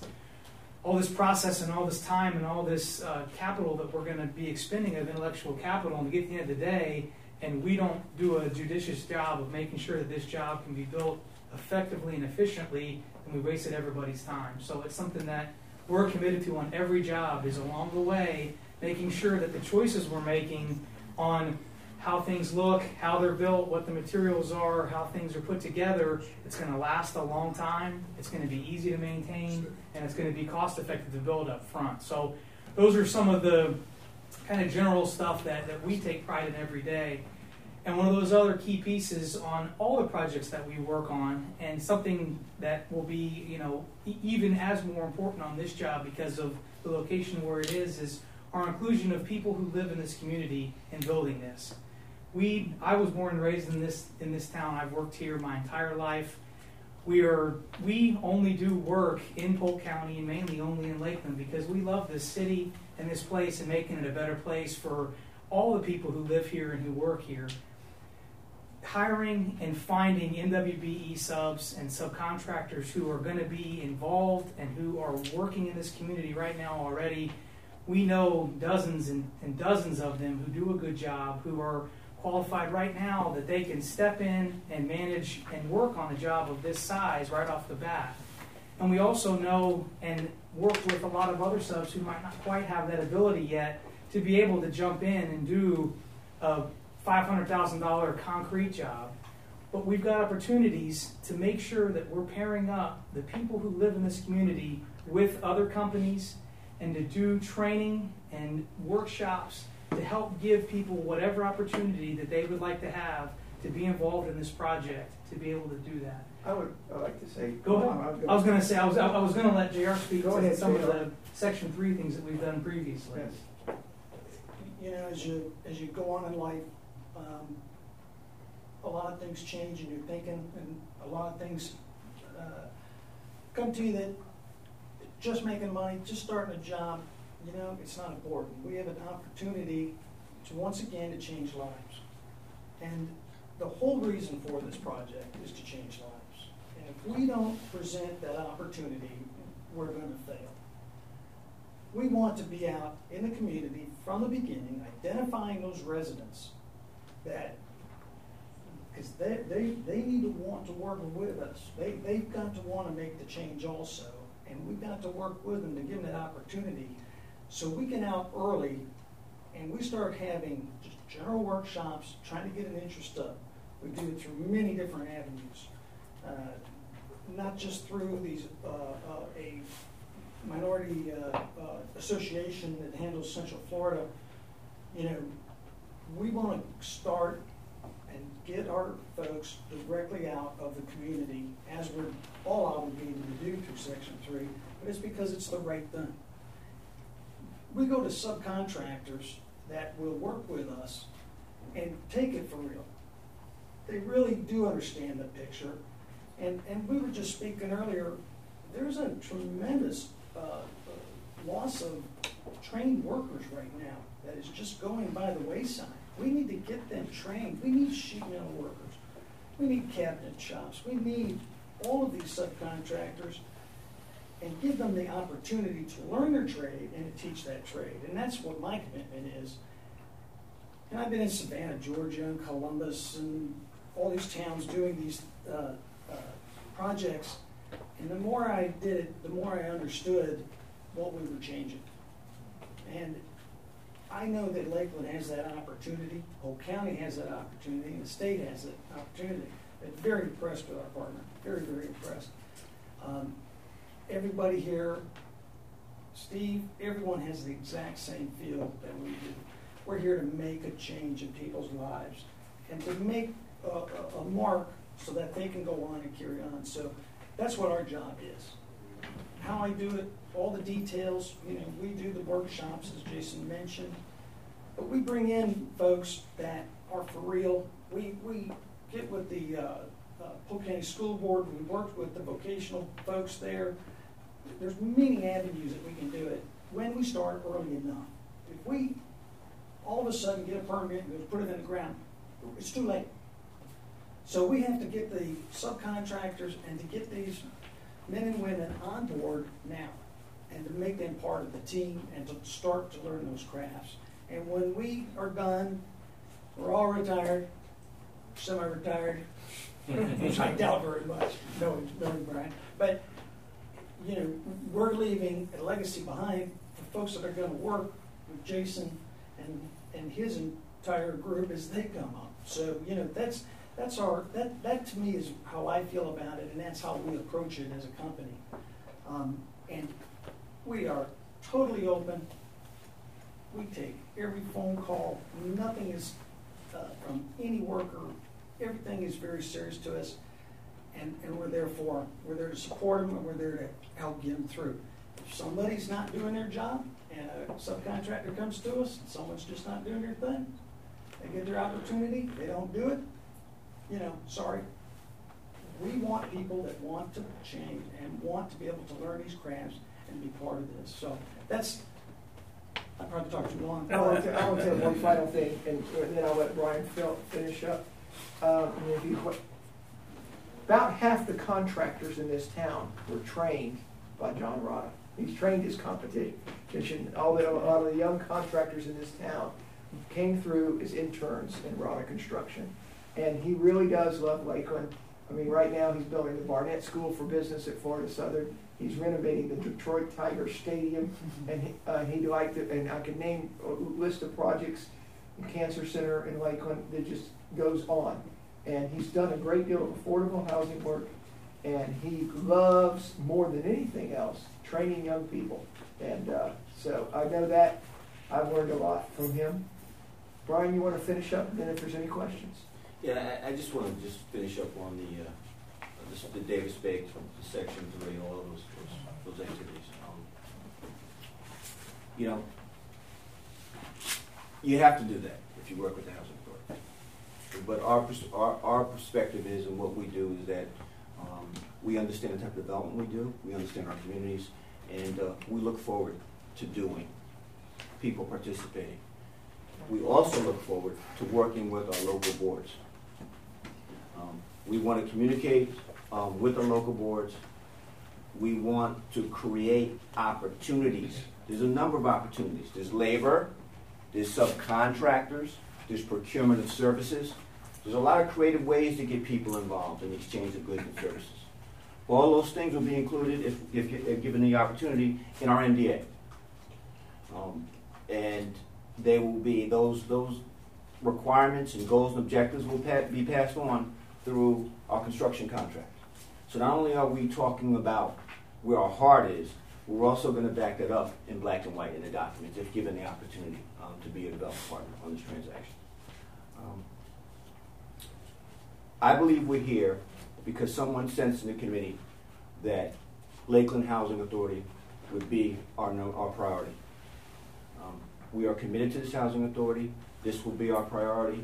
process and all this time and all this capital that we're going to be expending of intellectual capital, and get to the end of the day, and we don't do a judicious job of making sure that this job can be built effectively and efficiently, and we wasted everybody's time. So it's something that we're committed to on every job, is along the way making sure that the choices we're making on how things look, how they're built, what the materials are, how things are put together, it's going to last a long time, it's going to be easy to maintain, and it's going to be cost effective to build up front. So those are some of the kind of general stuff that we take pride in every day. And one of those other key pieces on all the projects that we work on, and something that will be, even as more important on this job because of the location where it is our inclusion of people who live in this community in building this. I was born and raised in this town. I've worked here my entire life. We only do work in Polk County and mainly only in Lakeland because we love this city and this place and making it a better place for all the people who live here and who work here. Hiring and finding MWBE subs and subcontractors who are going to be involved and who are working in this community right now already. We know dozens and dozens of them who do a good job, who are qualified right now that they can step in and manage and work on a job of this size right off the bat. And we also know and work with a lot of other subs who might not quite have that ability yet to be able to jump in and do a $500,000 concrete job. But we've got opportunities to make sure that we're pairing up the people who live in this community with other companies and to do training and workshops to help give people whatever opportunity that they would like to have to be involved in this project, to be able to do that. I would like to say. Go ahead. I was going to say I was going to let JR speak to some of JR. the Section 3 things that we've done previously. Yes. As you go on in life, a lot of things change in your thinking, and a lot of things come to you that just making money, just starting a job, it's not important. We have an opportunity to once again to change lives. And the whole reason for this project is to change lives. And if we don't present that opportunity, we're going to fail. We want to be out in the community from the beginning, identifying those residents that, because they need to want to work with us. They've got to want to make the change also. And we've got to work with them to give them that opportunity So we get out early and we start having just general workshops, trying to get an interest up. We do it through many different avenues, not just through these a minority association that handles Central Florida. You know, we want to start and get our folks directly out of the community, as we're all obligated to do through Section 3, but it's because it's the right thing. We go to subcontractors that will work with us and take it for real. They really do understand the picture. And we were just speaking earlier, there's a tremendous loss of trained workers right now that is just going by the wayside. We need to get them trained. We need sheet metal workers. We need cabinet shops. We need all of these subcontractors and give them the opportunity to learn their trade and to teach that trade. And that's what my commitment is. And I've been in Savannah, Georgia, and Columbus, and all these towns doing these projects. And the more I did it, the more I understood what we were changing. And I know that Lakeland has that opportunity, Polk County has that opportunity, and the state has that opportunity. I'm very impressed with our partner, very, very impressed. Everybody here, Steve, everyone has the exact same feel that we do. We're here to make a change in people's lives and to make a mark so that they can go on and carry on. So that's what our job is. How I do it, all the details, you know, we do the workshops, as Jason mentioned, but we bring in folks that are for real. We get with the Polk County School Board. We worked with the vocational folks there. There's many avenues that we can do it when we start early enough. If we all of a sudden get a permit and put it in the ground, it's too late. So we have to get the subcontractors and to get these men and women on board now and to make them part of the team and to start to learn those crafts. And when we are done, we're all retired, semi-retired, which I doubt very much, knowing Brian. But, you know, we're leaving a legacy behind for folks that are going to work with Jason and his entire group as they come up. So, you know, that to me is how I feel about it, and that's how we approach it as a company. And we are totally open. We take every phone call. Nothing is from any worker. Everything is very serious to us, and we're there for them. We're there to support them, and we're there to help get them through. If somebody's not doing their job, and a subcontractor comes to us, and someone's just not doing their thing, they get their opportunity, they don't do it, you know, sorry. We want people that want to change and want to be able to learn these crafts and be part of this. So that's, I probably talked too long. I want to say one final thing, and then I'll let Brian finish up. About half the contractors in this town were trained by John Rada. He's trained his competition. A lot of the young contractors in this town came through as interns in Rada Construction. And he really does love Lakeland. I mean, right now he's building the Barnett School for Business at Florida Southern. He's renovating the Detroit Tigers Stadium, and he'd like to. And I could name a list of projects, Cancer Center in Lakeland, that just goes on. And he's done a great deal of affordable housing work, and he loves more than anything else training young people. And so I know that I've learned a lot from him. Brian, you want to finish up, and then if there's any questions. Yeah, I just want to just finish up on the Davis Bake from Section 3, all of those activities. You know, you have to do that if you work with the housing authority. But our perspective is, and what we do is that we understand the type of development we do, we understand our communities, and we look forward to doing, people participating. We also look forward to working with our local boards. We want to communicate with the local boards. We want to create opportunities. There's a number of opportunities. There's labor, there's subcontractors, there's procurement of services. There's a lot of creative ways to get people involved in the exchange of goods and services. All those things will be included, if given the opportunity, in our NDA. And they will be, those requirements and goals and objectives will be passed on through our construction contract. So not only are we talking about where our heart is, we're also going to back that up in black and white in the documents if given the opportunity to be a development partner on this transaction. I believe we're here because someone sensed in the committee that Lakeland Housing Authority would be our priority. We are committed to this housing authority. This will be our priority.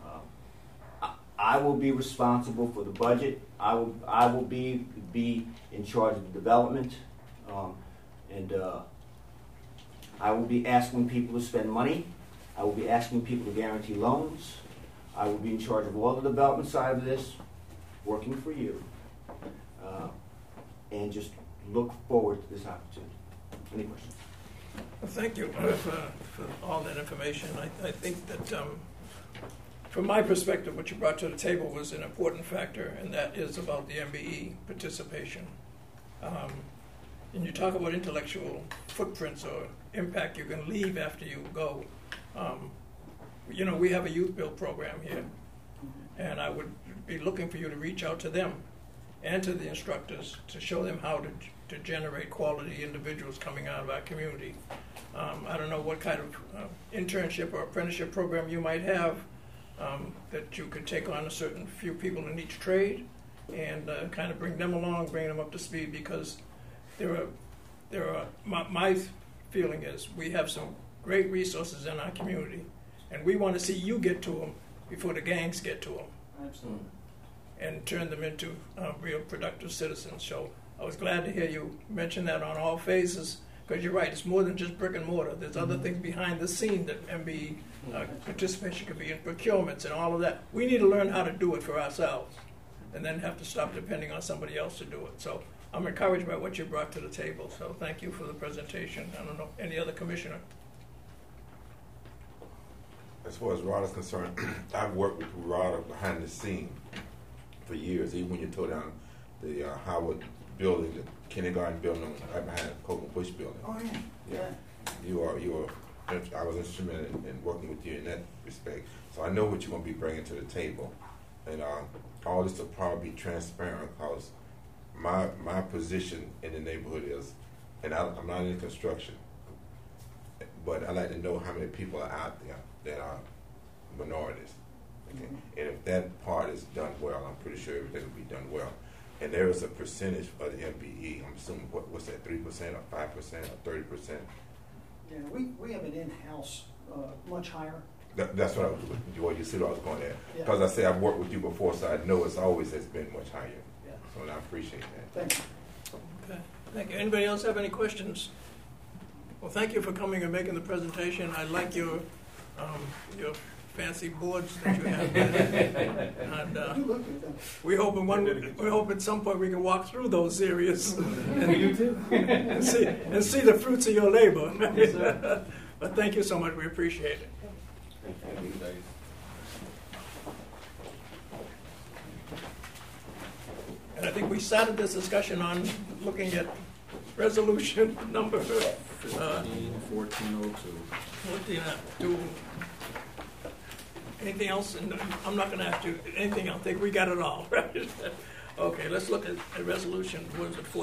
I will be responsible for the budget. I will be in charge of the development, and I will be asking people to spend money. I will be asking people to guarantee loans. I will be in charge of all the development side of this, working for you, and just look forward to this opportunity. Any questions? Well, thank you for all that information. I think that from my perspective, what you brought to the table was an important factor, and that is about the MBE participation. And you talk about intellectual footprints or impact you can leave after you go. We have a youth build program here, and I would be looking for you to reach out to them and to the instructors to show them how to generate quality individuals coming out of our community. I don't know what kind of internship or apprenticeship program you might have that you could take on a certain few people in each trade and kind of bring them along, bring them up to speed, because my feeling is we have some great resources in our community, and we want to see you get to them before the gangs get to them. Absolutely. And turn them into real productive citizens. So I was glad to hear you mention that on all phases, because you're right, it's more than just brick and mortar. There's other things behind the scene that MBE participation could be in, procurements and all of that. We need to learn how to do it for ourselves and then have to stop depending on somebody else to do it. So I'm encouraged by what you brought to the table. So thank you for the presentation. I don't know, any other commissioner? As far as Rod is concerned, I've worked with Rod behind the scene for years. Even when you tore down the Howard building, the kindergarten building right behind the Copeland Bush building. Oh yeah. You are. I was instrumental in working with you in that respect. So I know what you're going to be bringing to the table, and all this will probably be transparent because my position in the neighborhood is, and I'm not in construction, but I like to know how many people are out there that are minorities. Okay? And if that part is done well, I'm pretty sure everything will be done well. And there is a percentage of the MBE, I'm assuming, what's that, 3% or 5% or 30%? Yeah, we have an in-house much higher. That's what you see what I was going at. Yeah. Because I say I've worked with you before, so I know it's always has been much higher. Yeah. So I appreciate that. Thank you. Okay. Thank you. Anybody else have any questions? Well, thank you for coming and making the presentation. I like your fancy boards that you have. And we hope at some point we can walk through those areas and see the fruits of your labor. Yes, but thank you so much. We appreciate it. Thank you. And I think we started this discussion on looking at resolution number 1402. Anything else? I'm not going to ask you anything else. I think we got it all, right? Okay, let's look at the resolution. What is it,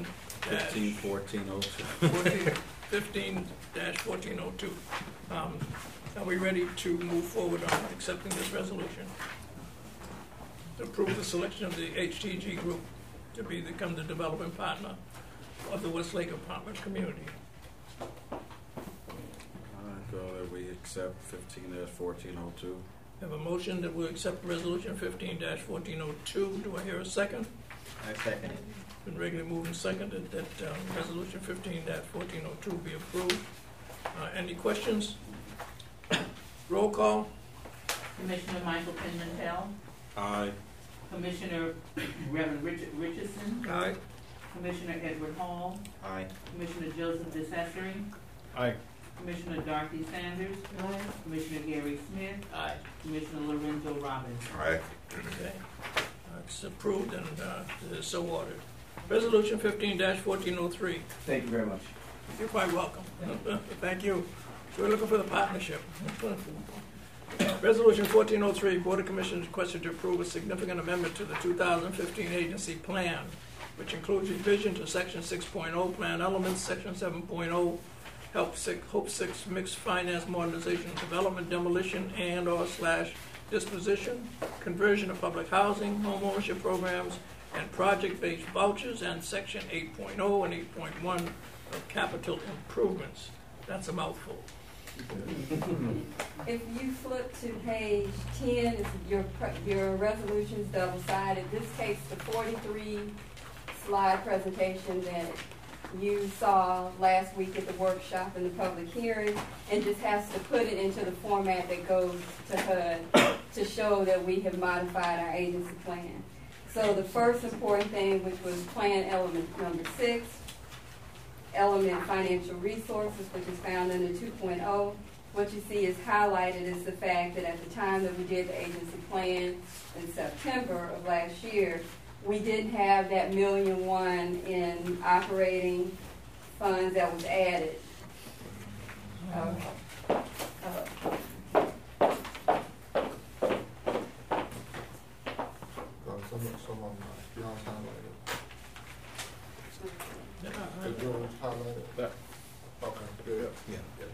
15-1402. Are we ready to move forward on accepting this resolution? To approve the selection of the HTG Group to become the development partner of the Westlake Apartment community. We accept 15-1402. Have a motion that we accept resolution 15-1402. Do I hear a second? I second it. Been regularly moved and seconded that resolution 15-1402 be approved. Any questions? Roll call. Commissioner Michael Pimentel. Aye. Commissioner Reverend Richard Richardson. Aye. Commissioner Edward Hall. Aye. Commissioner Joseph DeCesare. Aye. Commissioner Dorothy Sanders. Aye. Commissioner Gary Smith. Aye. Commissioner Lorenzo Robbins. Aye. Okay. It's approved and so ordered. Resolution 15-1403. Thank you very much. You're quite welcome. Thank you. So we're looking for the partnership. Resolution 1403, Board of Commissioners requested to approve a significant amendment to the 2015 agency plan, which includes revision to Section 6.0 plan elements, Section 7.0 Hope 6 mixed finance modernization development demolition and/or / disposition, conversion of public housing, home ownership programs, and project-based vouchers, and Section 8.0 and 8.1 of capital improvements. That's a mouthful. If you flip to page 10, it's your resolution's double-sided. This takes the 43-slide presentation that you saw last week at the workshop and the public hearing, and just has to put it into the format that goes to HUD to show that we have modified our agency plan. So the first important thing, which was plan element number 6, element financial resources, which is found in the 2.0. What you see is highlighted is the fact that at the time that we did the agency plan in September of last year, we didn't have that $1.1 million in operating funds that was added. Some of them, y'all highlighted. Did yours highlighted? That. Okay, good. Yeah.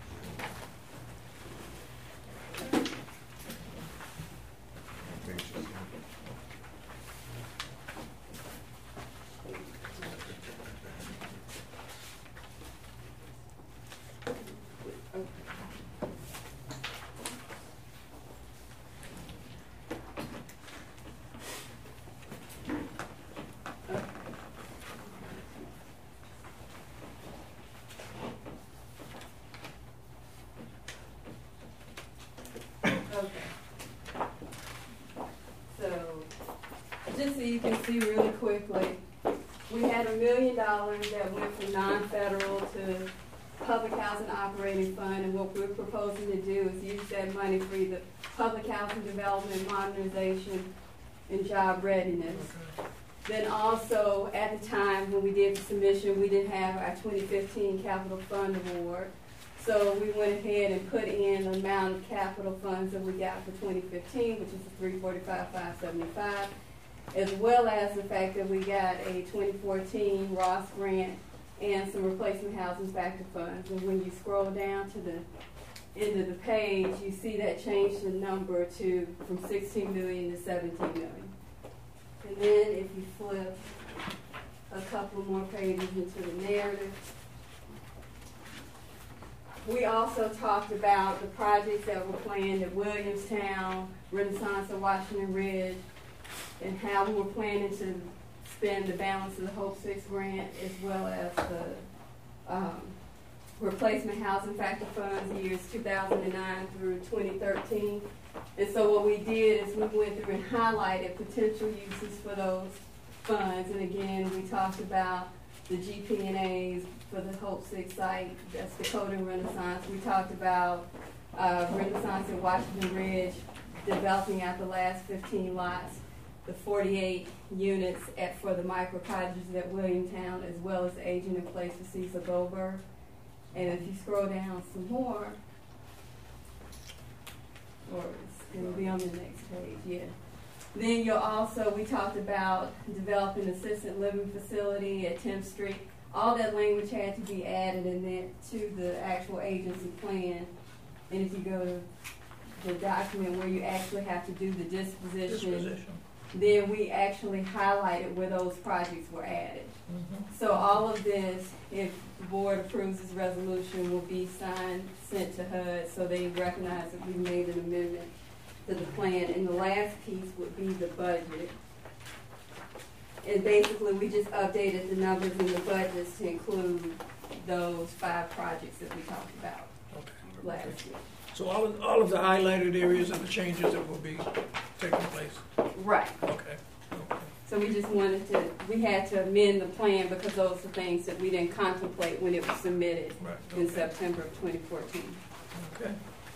Just so you can see really quickly, we had $1 million that went from non-federal to public housing operating fund, and what we're proposing to do is use that money for either public housing development, modernization, and job readiness. Then also, at the time when we did the submission, we didn't have our 2015 capital fund award. So we went ahead and put in the amount of capital funds that we got for 2015, which is the $345,575. As well as the fact that we got a 2014 Ross grant and some replacement housing factor funds. And when you scroll down to the end of the page, you see that change the number from $16 million to $17 million. And then if you flip a couple more pages into the narrative, we also talked about the projects that were planned at Williamstown, Renaissance, and Washington Ridge, and how we were planning to spend the balance of the Hope 6 grant, as well as the replacement housing factor funds years 2009 through 2013. And so what we did is we went through and highlighted potential uses for those funds. And again, we talked about the GP&As for the Hope 6 site, that's Dakota and Renaissance. We talked about Renaissance and Washington Ridge, developing out the last 15 lots, the 48 units for the micro cottages at Williamstown, as well as the aging in place for Cecil Goldberg. And if you scroll down some more, or it'll be on the next page, yeah. Then we talked about developing an assisted living facility at 10th Street. All that language had to be added in there to the actual agency plan. And if you go to the document where you actually have to do the disposition. Then we actually highlighted where those projects were added. So all of this, if the board approves this resolution, will be signed, sent to HUD, so they recognize that we made an amendment to the plan. And the last piece would be the budget. And basically, we just updated the numbers in the budgets to include those 5 projects that we talked about last year. So all of the highlighted areas are the changes that will be taking place? Right. Okay. So we just we had to amend the plan because those are things that we didn't contemplate when it was submitted in September of 2014. Okay.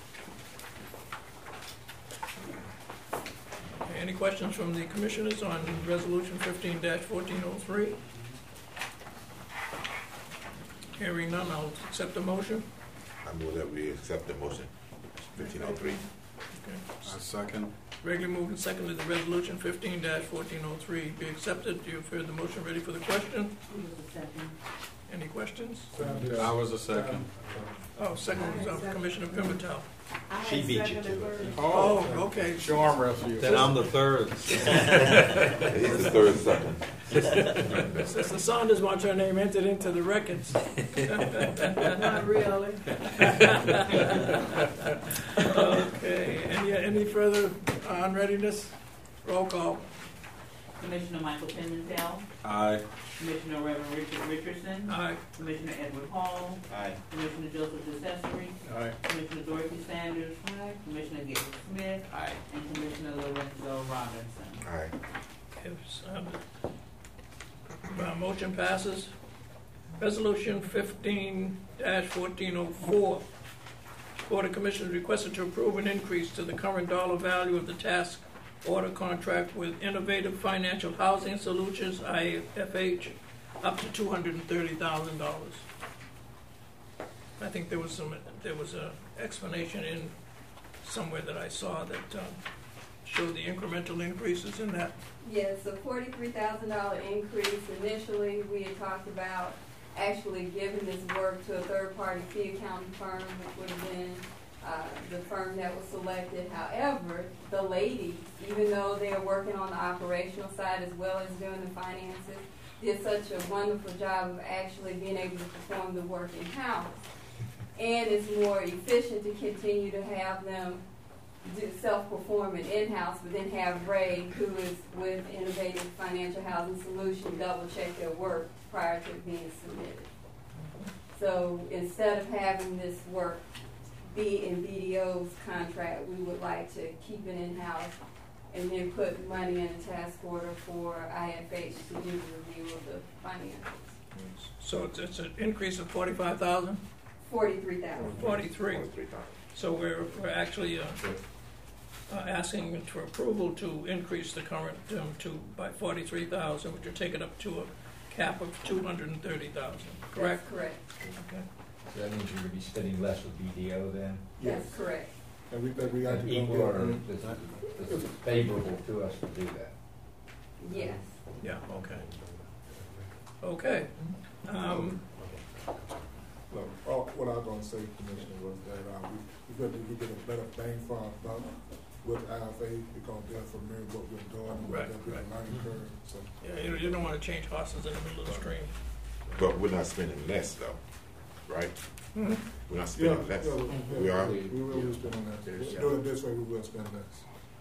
Any questions from the commissioners on Resolution 15-1403? Hearing none, I'll accept the motion. I move that we accept the motion, 1503. I second. Regularly moved and seconded the resolution 15-1403 be accepted. You've heard the motion. Ready for the question? Any questions? I was a second. Oh, second was Commissioner Pimentel. She beat you to it. Oh, okay. She'll arm wrestle you. Then I'm the third. He's the third second. Sister Saunders wants her name entered into the records. Not really. Okay. Any further on readiness? Roll call. Commissioner Michael Pimentel. Aye. Commissioner Reverend Richard Richardson. Aye. Commissioner Edward Hall. Aye. Commissioner Joseph DeCesare. Aye. Commissioner Dorothy Sanders. Aye. Commissioner Gary Smith. Aye. And Commissioner Lorenzo Robinson. Aye. Motion passes. Resolution 15-1404. Board of Commissioners requested to approve an increase to the current dollar value of the task order contract with Innovative Financial Housing Solutions, IFH, up to $230,000. I think there was an explanation in somewhere that I saw that showed the incremental increases in that. Yes, a $43,000 increase. Initially, we had talked about actually giving this work to a third-party fee accounting firm, which would have been the firm that was selected. However, the ladies, even though they are working on the operational side as well as doing the finances, did such a wonderful job of actually being able to perform the work in-house. And it's more efficient to continue to have them do self-performing in-house, but then have Ray, who is with Innovative Financial Housing Solution, double-check their work prior to it being submitted. So instead of having this work be in BDO's contract, we would like to keep it in-house and then put money in a task order for IFH to do the review of the financials. So it's an increase of $45,000? $43,000. 43. So we're actually asking for approval to increase the current by $43,000, which will take it up to a cap of $230,000. Correct? That's correct. Okay. So that means you're going to be spending less with BDO then? That's correct. And we think we got to go Equal get or it's favorable to us to do that? Yes. Yeah, okay. Okay. Look, what I was going to say, Commissioner, was that we get a better bang for our buck with IFA because they're familiar with what we're doing and Right, what they're learning curve. So. Yeah, you don't want to change horses in the middle of the stream. But we're not spending less, though, right? Mm-hmm. We're not spending less. We are. We will be spending less. Doing it this way, we will spend less.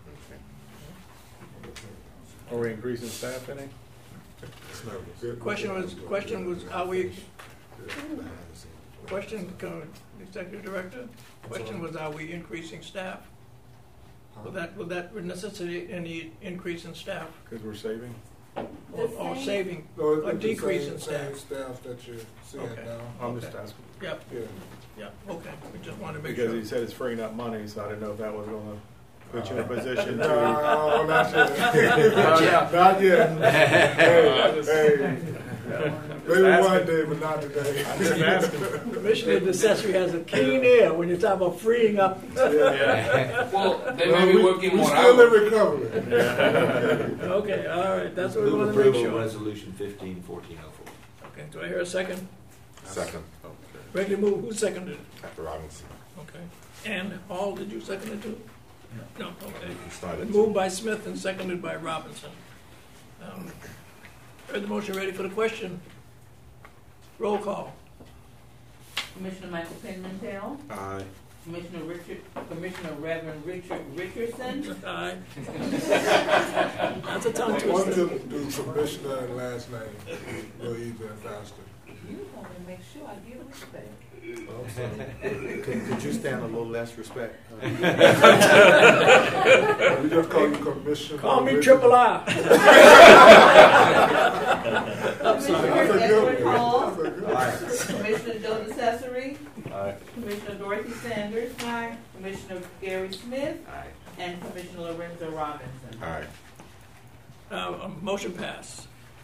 Are we increasing staff any? Question was, are we? Question, Executive Director. Question was, are we increasing staff? Will that necessitate any increase in staff? Because we're saving? Or saving? No, or decrease in staff? Same staff that you're seeing now. I'm just asking. Yep. Yeah. Yeah, okay. We just want to make Because sure. he said it's freeing up money, so I didn't know if that was going to put you in a position to... No, not yet. Not yet. Hey. Maybe one day, but not today. I'm just asking. Commissioner DeCesare has a keen ear when you talk about freeing up. Yeah. Well, they may be working more hours. We're still in recovery. Okay, all right. That's what we want to make approval sure. Resolution 15-1404. Okay, do I hear a second? Second. Regular move. Who seconded it? Dr. Robinson. Okay. And Hall, did you second it too? No. Okay. Started Moved by Smith and seconded by Robinson. Heard the motion. Ready for the question? Roll call. Commissioner Michael Pimentel. Aye. Commissioner Reverend Richard Richardson. Aye. That's a tongue I want twister. to do commissioner and last name a little easier and faster. You want to make sure I give respect. Could you stand a little less respect? We just call you commissioner. Call me Triple I. Commissioner Edward Hall. Commissioner Joe DeCesare. Aye. Commissioner Dorothy Sanders. Aye. Commissioner Gary Smith. Aye. And Commissioner Lorenzo Robinson. Aye. Motion passed.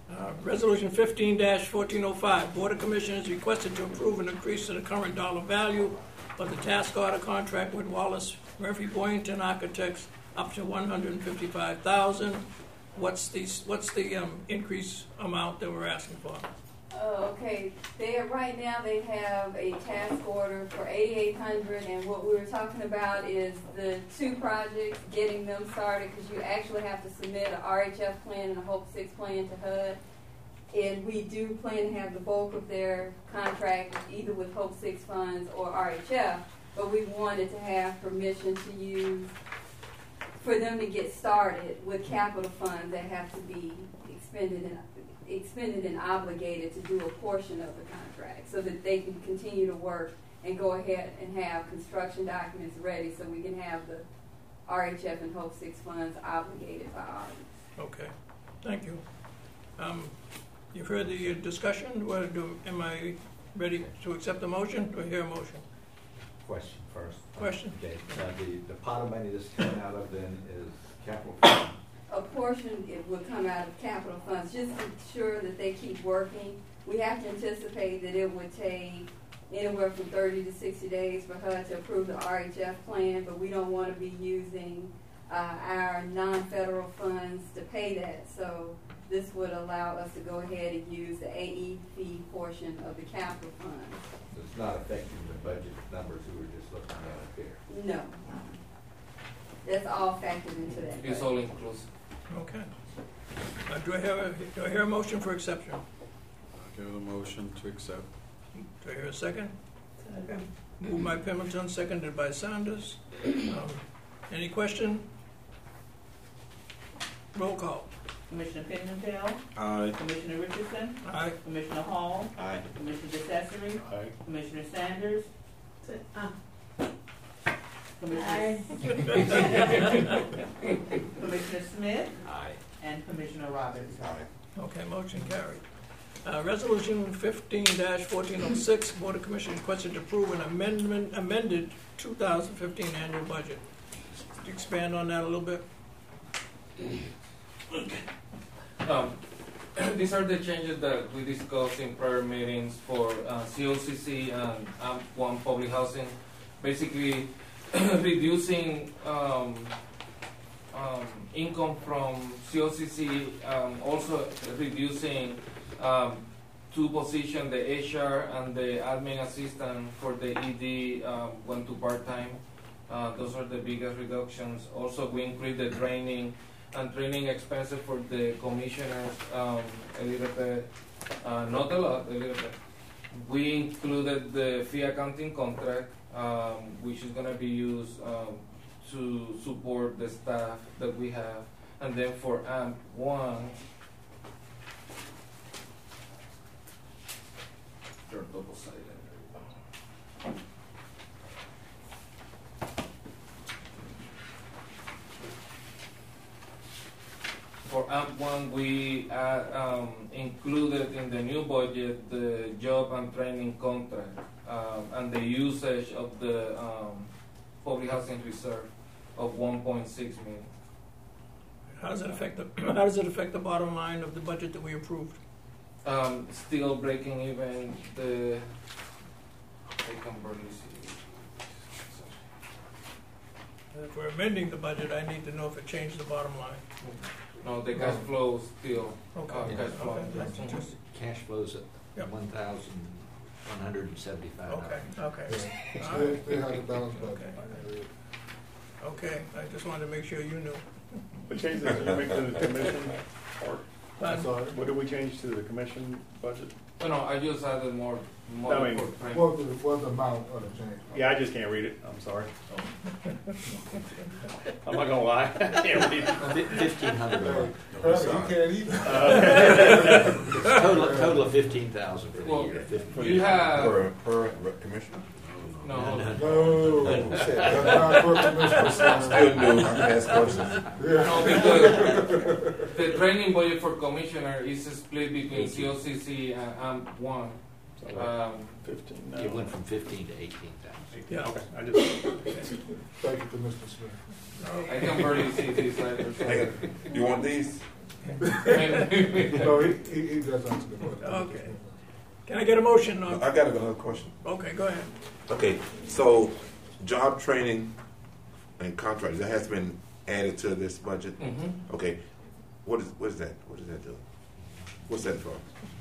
Resolution 15-1405, Board of Commissioners requested to approve an increase to the current dollar value of the task order contract with Wallace Murphy Boynton Architects up to $155,000. What's the increase amount that we're asking for? Okay, right now they have a task order for $8,800, and what we were talking about is the two projects, getting them started, because you actually have to submit an RHF plan and a Hope 6 plan to HUD, and we do plan to have the bulk of their contract either with Hope 6 funds or RHF, but we wanted to have permission to use, for them to get started with capital funds that have to be expended and obligated to do a portion of the contract so that they can continue to work and go ahead and have construction documents ready so we can have the RHF and Hope 6 funds obligated by August. Okay, thank you. You've heard the discussion. Am I ready to accept the motion? Do I hear a motion? Question first. Question. Okay. The pot of money that's coming out of then is capital fund. A portion it would come out of capital funds, just to ensure that they keep working. We have to anticipate that it would take anywhere from 30 to 60 days for HUD to approve the RHF plan, but we don't want to be using our non-federal funds to pay that. So this would allow us to go ahead and use the AEP portion of the capital funds. So it's not affecting the budget numbers we were just looking at up there. No. That's all factored into that. It's all inclusive. Okay. Do I hear a motion for exception? I'll give a motion to accept. Do I hear a second? Second. Moved by Pemberton, seconded by Sanders. Any question? Roll call. Commissioner Pimentel. Aye. Commissioner Richardson. Aye. Commissioner Hall. Aye. Commissioner DeSassery. Aye. Commissioner Sanders. Commissioner Smith. Aye. And Commissioner Roberts. Aye. Okay, motion carried. Resolution 15-1406, Board of Commissioners requested to approve an amended 2015 annual budget. Could you expand on that a little bit? These are the changes that we discussed in prior meetings for COCC and AMP1 public housing. Basically, reducing income from COCC, also reducing two positions, the HR and the admin assistant for the ED went to part-time. Those are the biggest reductions. Also, we increased the training and training expenses for the commissioners a little bit, not a lot, a little bit. We included the fee accounting contract, which is going to be used to support the staff that we have. And then for AMP1, they're double-sided. For AMP1, we included in the new budget the job and training contract and the usage of the public housing reserve of 1.6 million. How does it affect the bottom line of the budget that we approved? Still breaking even. I can barely see. If we're amending the budget, I need to know if it changed the bottom line. No, the cash flow still. Okay. Cash flow. Okay. Cash flows at Yep. 1,175. Okay. They have a balanced budget. Okay, I just wanted to make sure you knew. What changes did you make to the commission? I'm sorry. What did we change to the commission budget? No, I just added more I mean, for training. What was the amount of the change? Yeah, I just can't read it. I'm sorry. I'm not gonna lie. I can't read it. 1,500. You can't either. Total of 15,000 for the Well, year. you have Per commissioner? no. No. That's not for commissioners. Still new. I can ask questions. No, because the training budget for commissioner is split between COCC and AMP1. 15 now. It went from 15 to 18,000. Yeah. Okay. I just. Thank you to Mr. Smith. I can barely see these letters. Hey, you want these? No, he does answer the question. Okay. Can I get a motion on? I got another question. Okay, go ahead. Okay, so job training and contracts, that has been added to this budget? Mm-hmm. Okay, what is that? What does that do? What's that for?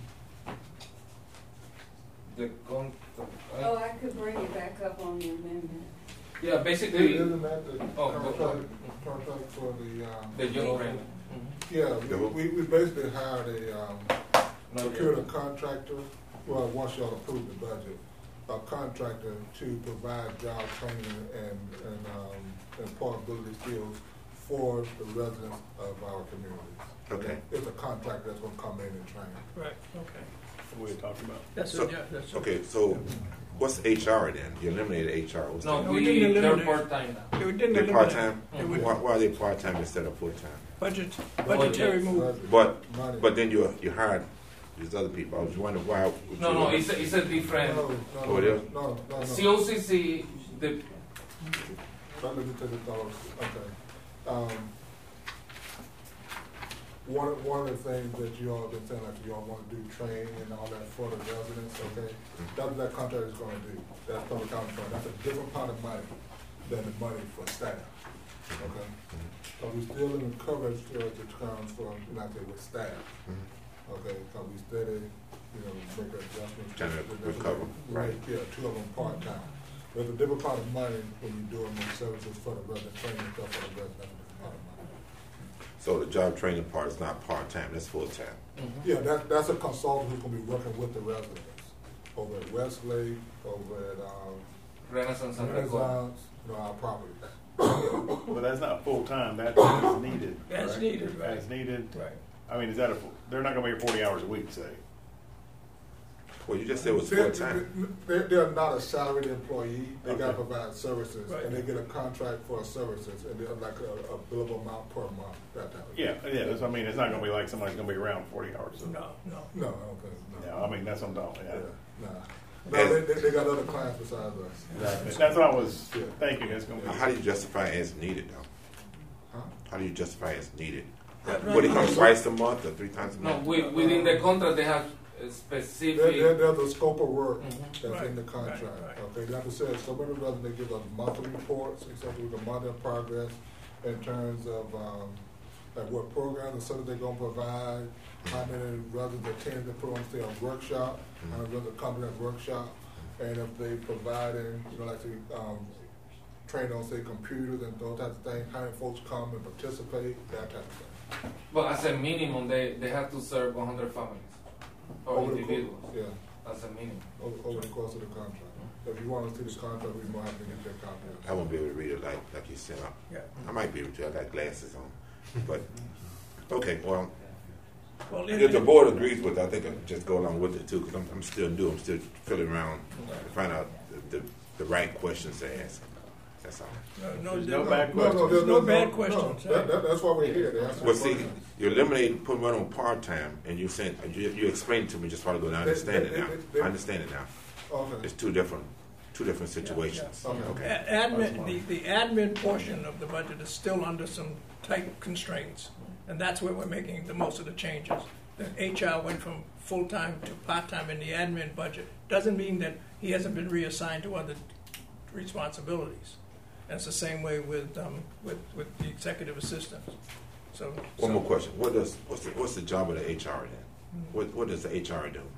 Oh, I could bring it back up on the amendment. Yeah, basically. Isn't that the contract for the young man. Yeah, we basically hired a procurement contractor. Well, once y'all approve the budget, a contractor to provide job training and employability skills for the residents of our communities. Okay. It's a contractor that's going to come in and train. Right. Okay. What are you talking about? That's so, it. Yeah. That's it. Okay. So, what's HR then? You eliminated HR. What's No, that? they're part-time now. They're part-time. Why are they part-time instead of full-time? Budgetary move. But then you hired these other people. I was wondering why. No, it's a different. Oh, it is? No. COCC, the. Let me take the thoughts. Okay. One of the things that you all been saying, like you all want to do training and all that for the residents, okay? That's what that contract is going to do. That's public accounting fund. That's a different pot of money than the money for staff, okay? So we still in the coverage that comes from, with staff, okay? So we steady, make adjustments. Trying to recover, right? Yeah, 2 of them part-time. There's a different pot of money when you're doing those services for the resident, training stuff for the resident. That's a different pot of money. So the job training part is not part-time, that's full-time. Mm-hmm. Yeah, that's a consultant who's going to be working with the residents over at Westlake, over at Renaissance, our property. But that's not full-time, that's needed. That's right? needed, right. That's needed. Right. I mean, they're not going to be here 40 hours a week, say. Well, you just said it was full-time. They're not a salaried employee. They got to provide services, Right. and they get a contract for services, and they're like a billable amount per month, that type of Yeah, that's what I mean. It's not going to be like somebody's going to be around 40 hours. No. No, I don't think so. Yeah, I mean, that's what I'm talking about. Yeah. No, they got other clients besides us. That's what I was thinking. It's going to be. How do you justify as needed, though? Huh? How do you justify as needed? Right. Would it come twice a month or 3 times a No, month? within the contract they have specific. There's a scope of work that's Right. in the contract. Right. Okay, they have to say so many residents they give us monthly reports, except with the monthly progress in terms of like what programs and services they're going to provide, how many residents attend the program, say a workshop, how many residents come to that workshop, and if they providing, like say, train on say computers and those types of things, how many folks come and participate, that type of thing. But as a minimum, they have to serve 100 families or Over the individuals. Yeah. That's a minimum. Over the course of the contract. If you want to see the contract, we might have to get that copy. I won't be able to read it like you said. I might be able to. I got glasses on. But, okay, well, if the board agrees with it, I think I'll just go along with it, too, because I'm still new. I'm still filling around to find out the right questions to ask. That's all. There's no bad questions. There's no bad questions. That's why we're here. Well, see, you eliminated putting one on part-time, and you explained it to me just a while ago, and I understand it now. I understand it now. Okay. It's two different situations. Okay. Admin, the admin portion of the budget is still under some tight constraints, and that's where we're making the most of the changes. The HR went from full-time to part-time in the admin budget. Doesn't mean that he hasn't been reassigned to other responsibilities. And it's the same way with the executive assistants. So one more question: what's the job of the HR then? What does the HR do?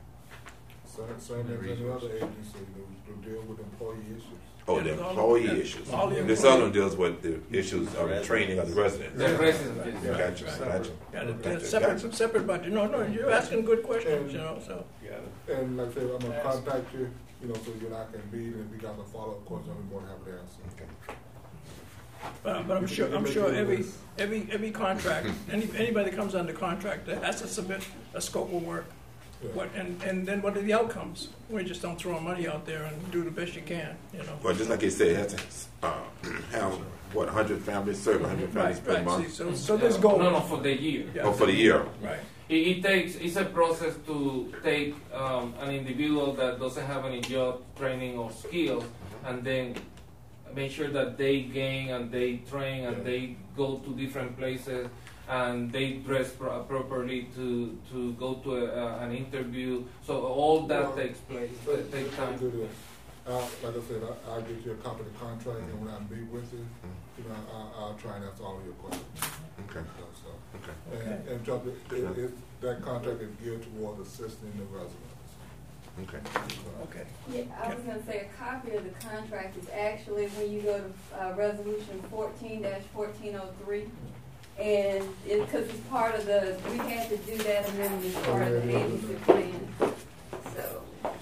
Same as any other agency to deal with employee issues. Oh, the employee issues. This other one deals with the issues of the training of the residents. The residents. Gotcha. Separate budget. No, you're asking good questions. So. And like I said, I'm gonna contact you. So you and I can meet, and if we got a follow-up question, I'm going to have the answer. Okay. But I'm sure every contract, anybody that comes under contract has to submit a scope of work. Yeah. And then what are the outcomes? We just don't throw money out there and do the best you can. Well, just like you said, it has to have 100 families, serve 100 families per month. See, so this goal. No, for the year. Oh, for the year. Right. It's a process to take an individual that doesn't have any job training or skills, and then make sure that they gain and they train and they go to different places and they dress properly to go to an interview. So all that takes place. Takes time. Like I said, I'll get you a company contract, and when I meet with you, I'll try and answer all of your questions. Okay. And that contract is geared towards assisting the residents. Okay. Yeah, I was going to say a copy of the contract is actually when you go to Resolution 14-1403, and because it's part of we had to do that amendment as part of the agency plan. So,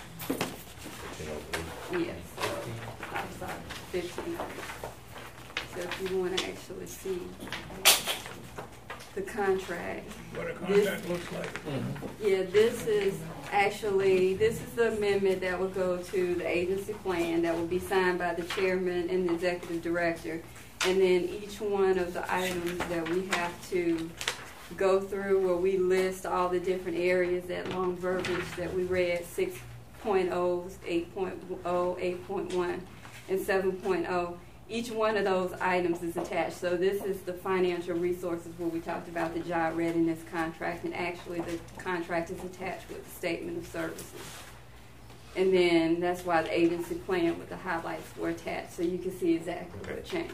yes, I'm sorry, 15. So if you want to actually see the contract. What a contract looks like. Yeah, this is the amendment that will go to the agency plan that will be signed by the chairman and the executive director. And then each one of the items that we have to go through where we list all the different areas, that long verbiage that we read, 6.0, 8.0, 8.1, and 7.0. Each one of those items is attached. So this is the financial resources where we talked about the job readiness contract, and actually the contract is attached with the statement of services. And then that's why the agency plan with the highlights were attached, so you can see exactly what changed.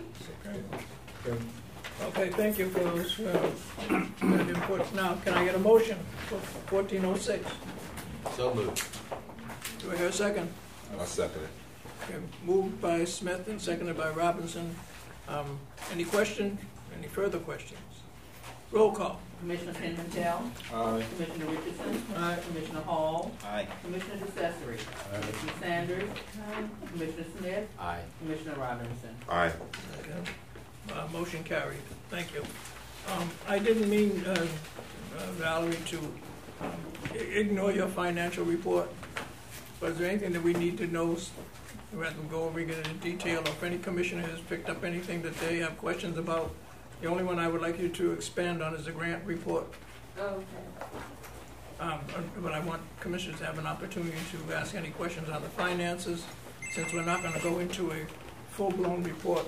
Okay, thank you for those inputs. Now, can I get a motion for 1406? So moved. Do I hear a second? I'll second it. Okay, moved by Smith and seconded by Robinson. Any question? Any further questions? Roll call. Commissioner Pimentel. Aye. Commissioner Richardson. Aye. Commissioner Hall. Aye. Commissioner DeCesare. Commissioner Sanders. Commissioner Smith. Aye. Commissioner Robinson. Aye. Okay. Motion carried. Thank you. I didn't mean, Valerie, to ignore your financial report. But is there anything that we need to know rather than go over it in detail, or if any commissioner has picked up anything that they have questions about? The only one I would like you to expand on is the grant report. Okay. But I want commissioners to have an opportunity to ask any questions on the finances, since we're not going to go into a full-blown report.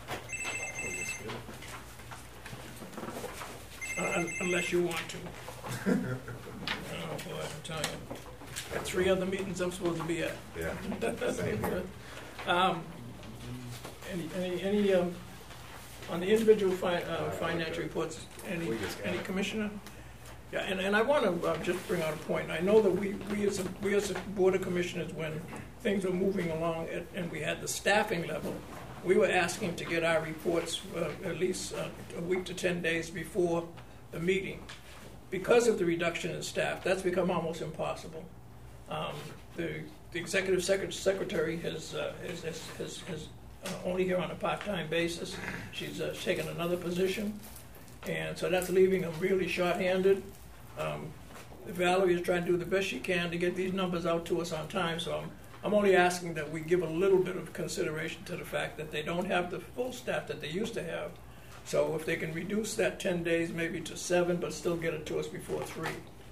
Unless you want to. Oh boy, I'm telling you. Got 3 other meetings I'm supposed to be at. Yeah, same here. Any on the individual financial reports, any commissioner? Yeah, and I want to just bring out a point. I know that we as a board of commissioners, when things were moving along and we had the staffing level, we were asking to get our reports at least a week to 10 days before the meeting. Because of the reduction in staff, that's become almost impossible. The executive secretary is only here on a part-time basis. She's taken another position, and so that's leaving them really short-handed. Valerie is trying to do the best she can to get these numbers out to us on time, so I'm only asking that we give a little bit of consideration to the fact that they don't have the full staff that they used to have. So if they can reduce that 10 days maybe to 7, but still get it to us before 3.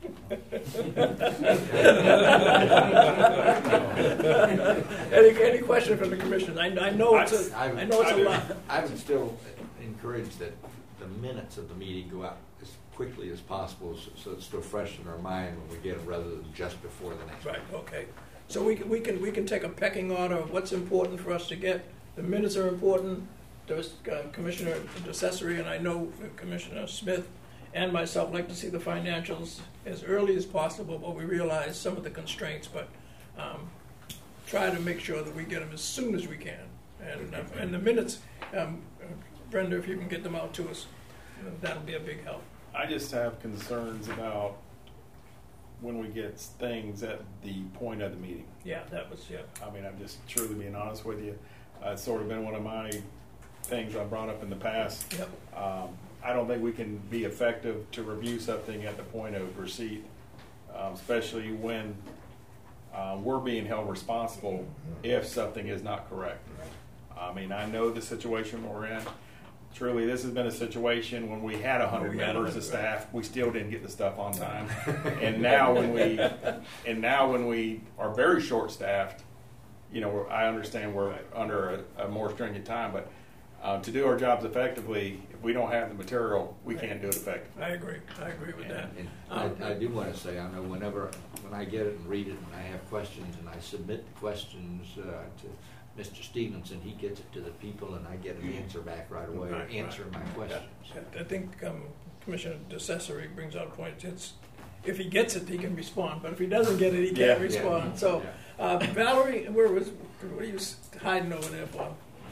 Any question from the commission? I know it's a lot. I would still encourage that the minutes of the meeting go out as quickly as possible, so it's still fresh in our mind when we get them, rather than just before the next. Right. Okay. So we can take a pecking order of what's important for us to get. The minutes are important. There's Commissioner DeCesare, and I know Commissioner Smith and myself like to see the financials as early as possible, but we realize some of the constraints, but try to make sure that we get them as soon as we can. And the minutes, Brenda, if you can get them out to us, that'll be a big help. I just have concerns about when we get things at the point of the meeting. Yeah, that was, yeah. I mean, I'm just truly being honest with you. It's sort of been one of my things I brought up in the past. Yep. I don't think we can be effective to review something at the point of receipt, especially when we're being held responsible if something is not correct. I mean, I know the situation we're in. Truly, this has been a situation when we had 100 members of staff, we still didn't get the stuff on time. And now when we are very short-staffed, you know, I understand we're under a more stringent time, but to do our jobs effectively, if we don't have the material, we can't do it effectively. I agree with that. And I do want to say, I know when I get it and read it and I have questions and I submit the questions to Mr. Stevenson, he gets it to the people and I get an answer back right away, or answer my questions. Yeah. I think Commissioner DeCesare brings out a point. If he gets it, he can respond, but if he doesn't get it, he can't respond. Yeah. So, Valerie, what are you hiding over there for?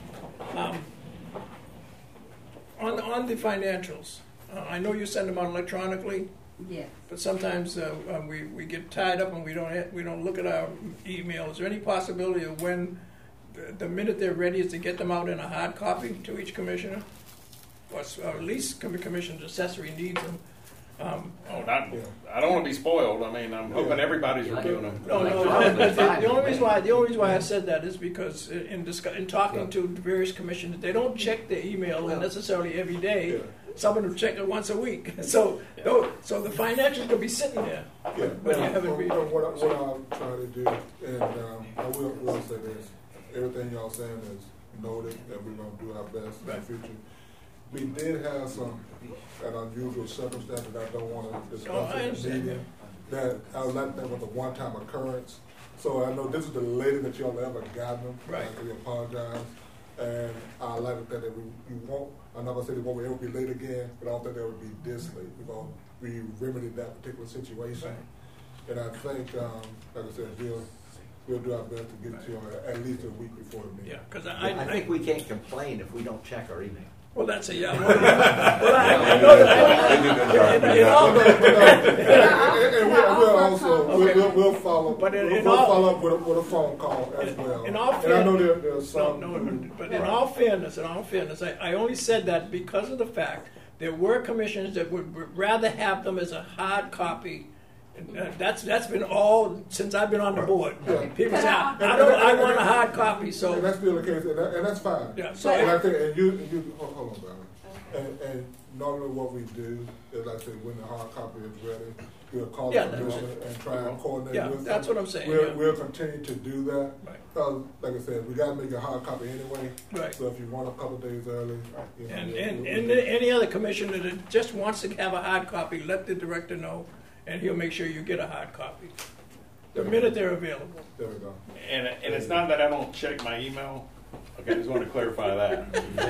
On the financials, I know you send them out electronically. Yeah. But sometimes we get tied up and we don't look at our email. Is there any possibility of when the minute they're ready is to get them out in a hard copy to each commissioner? Or at least Commissioner DeCesare needs them. I don't want to be spoiled. I mean, I'm hoping everybody's reviewing them. No. The only reason why I said that is because in talking to various commissioners, they don't check their email necessarily every day. Some of them check it once a week. So the financials could be sitting there. Yeah. But you haven't read it. What I'm trying to do, and I will say this: everything y'all saying is noted, and we're going to do our best in the future. We did have an unusual circumstance that I don't want to discuss in the meeting. That I was letting that was a one-time occurrence. So I know this is the latest that y'all ever gotten them. Right. We apologize. And I like that we won't, I'm not going to say that we won't ever be late again, but I don't think that would be this late. We remedied that particular situation. Right. And I think, like I said, we'll do our best to get it to you at least a week before the meeting. Yeah, because I think we can't complain if we don't check our email. Well, that's a yeah. Well, I know that. We'll follow. But we'll follow up with a phone call as well. In all fairness, and I know there's some. But in all fairness, I only said that because of the fact there were commissioners that would rather have them as a hard copy. That's been all since I've been on the board. Yeah. People say, I want a hard copy. So and that's still the case, and that's fine. Yeah. So and I think, and you hold on, Brian. And normally what we do is, like I said, when the hard copy is ready, we'll call the commission and try and coordinate with them. That's what I'm saying. We'll continue to do that. Because, like I said, we got to make a hard copy anyway. Right. So if you want a couple of days early. You know, and any other commissioner that just wants to have a hard copy, let the director know. And he'll make sure you get a hard copy the minute they're available. There we go. And it's not that I don't check my email. Okay, I just want to clarify that.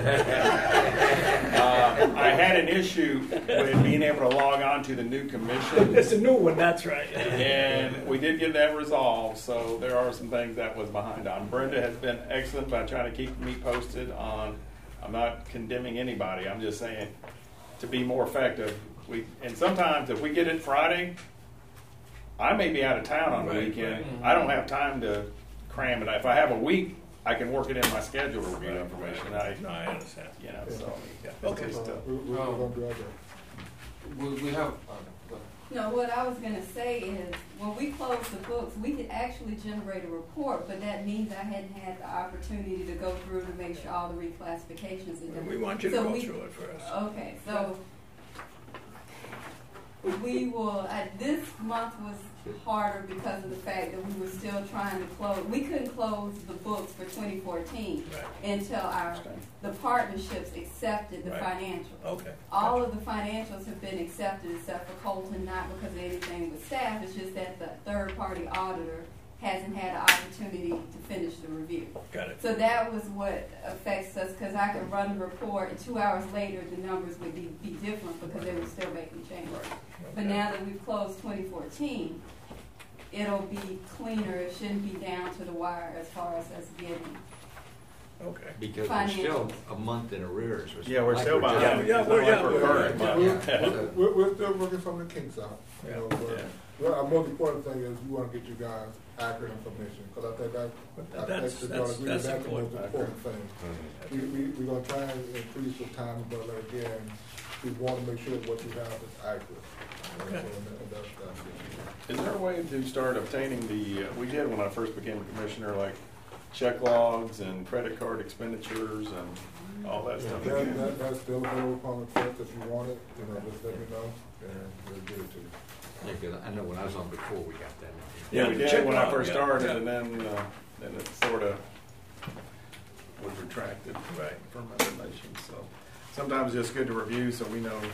I had an issue with being able to log on to the new commission. It's a new one, that's right. And we did get that resolved, so there are some things that was behind on. Brenda has been excellent by trying to keep me posted on, I'm not condemning anybody, I'm just saying to be more effective. And sometimes if we get it Friday, I may be out of town on the weekend. Right. I don't have time to cram it. If I have a week, I can work it in my schedule to review information. I understand. You know, so okay. We're going to do our best. We have. No, what I was going to say is when we close the books, we could actually generate a report, but that means I hadn't had the opportunity to go through to make sure all the reclassifications are done. We want you to go through it first. Okay, so we will, this month was harder because of the fact that we were still trying to close. We couldn't close the books for 2014 until the partnerships accepted the financials. Okay. All of the financials have been accepted except for Colton, not because of anything with staff. It's just that the third-party auditor hasn't had an opportunity to finish the review. Got it. So that was what affects us, because I could run the report and 2 hours later the numbers would be different because they were still making changes. But now that we've closed 2014, it'll be cleaner. It shouldn't be down to the wire as far as us getting. Okay. Because we're still a month in arrears. Yeah, we're still behind. We're still working some of the kinks out. Well, our most important thing is we want to get you guys accurate information, because I think that's the most important thing. We're going to try and increase the time, but again, we want to make sure what you have is accurate. Okay. Is there a way to start obtaining we did when I first became a commissioner, like check logs and credit card expenditures and all that stuff? That's still available upon request. If you want it, just let me know and we'll give it to you. Yeah, because I know when I was on before, we got that. Yeah, we did when I first started, and then it sort of was retracted from recommendations. So sometimes it's just good to review so we know.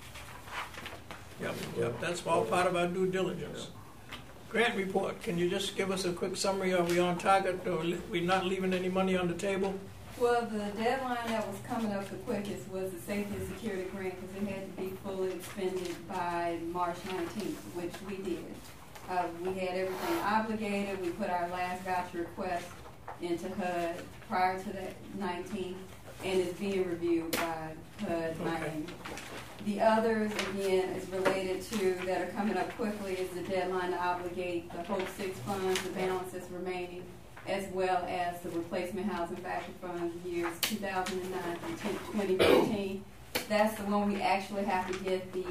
Yep, that's all part of our due diligence. Grant report, can you just give us a quick summary? Are we on target, or we not leaving any money on the table? Well, the deadline that was coming up the quickest was the safety and security grant, because it had to be fully expended by March 19th, which we did. We had everything obligated. We put our last voucher request into HUD prior to that 19th, and it's being reviewed by HUD Miami. The others, again, is related to that are coming up quickly is the deadline to obligate the Hope 6 funds, the balances remaining, as well as the replacement housing factor funds years 2009 through 2015. That's the one we actually have to get the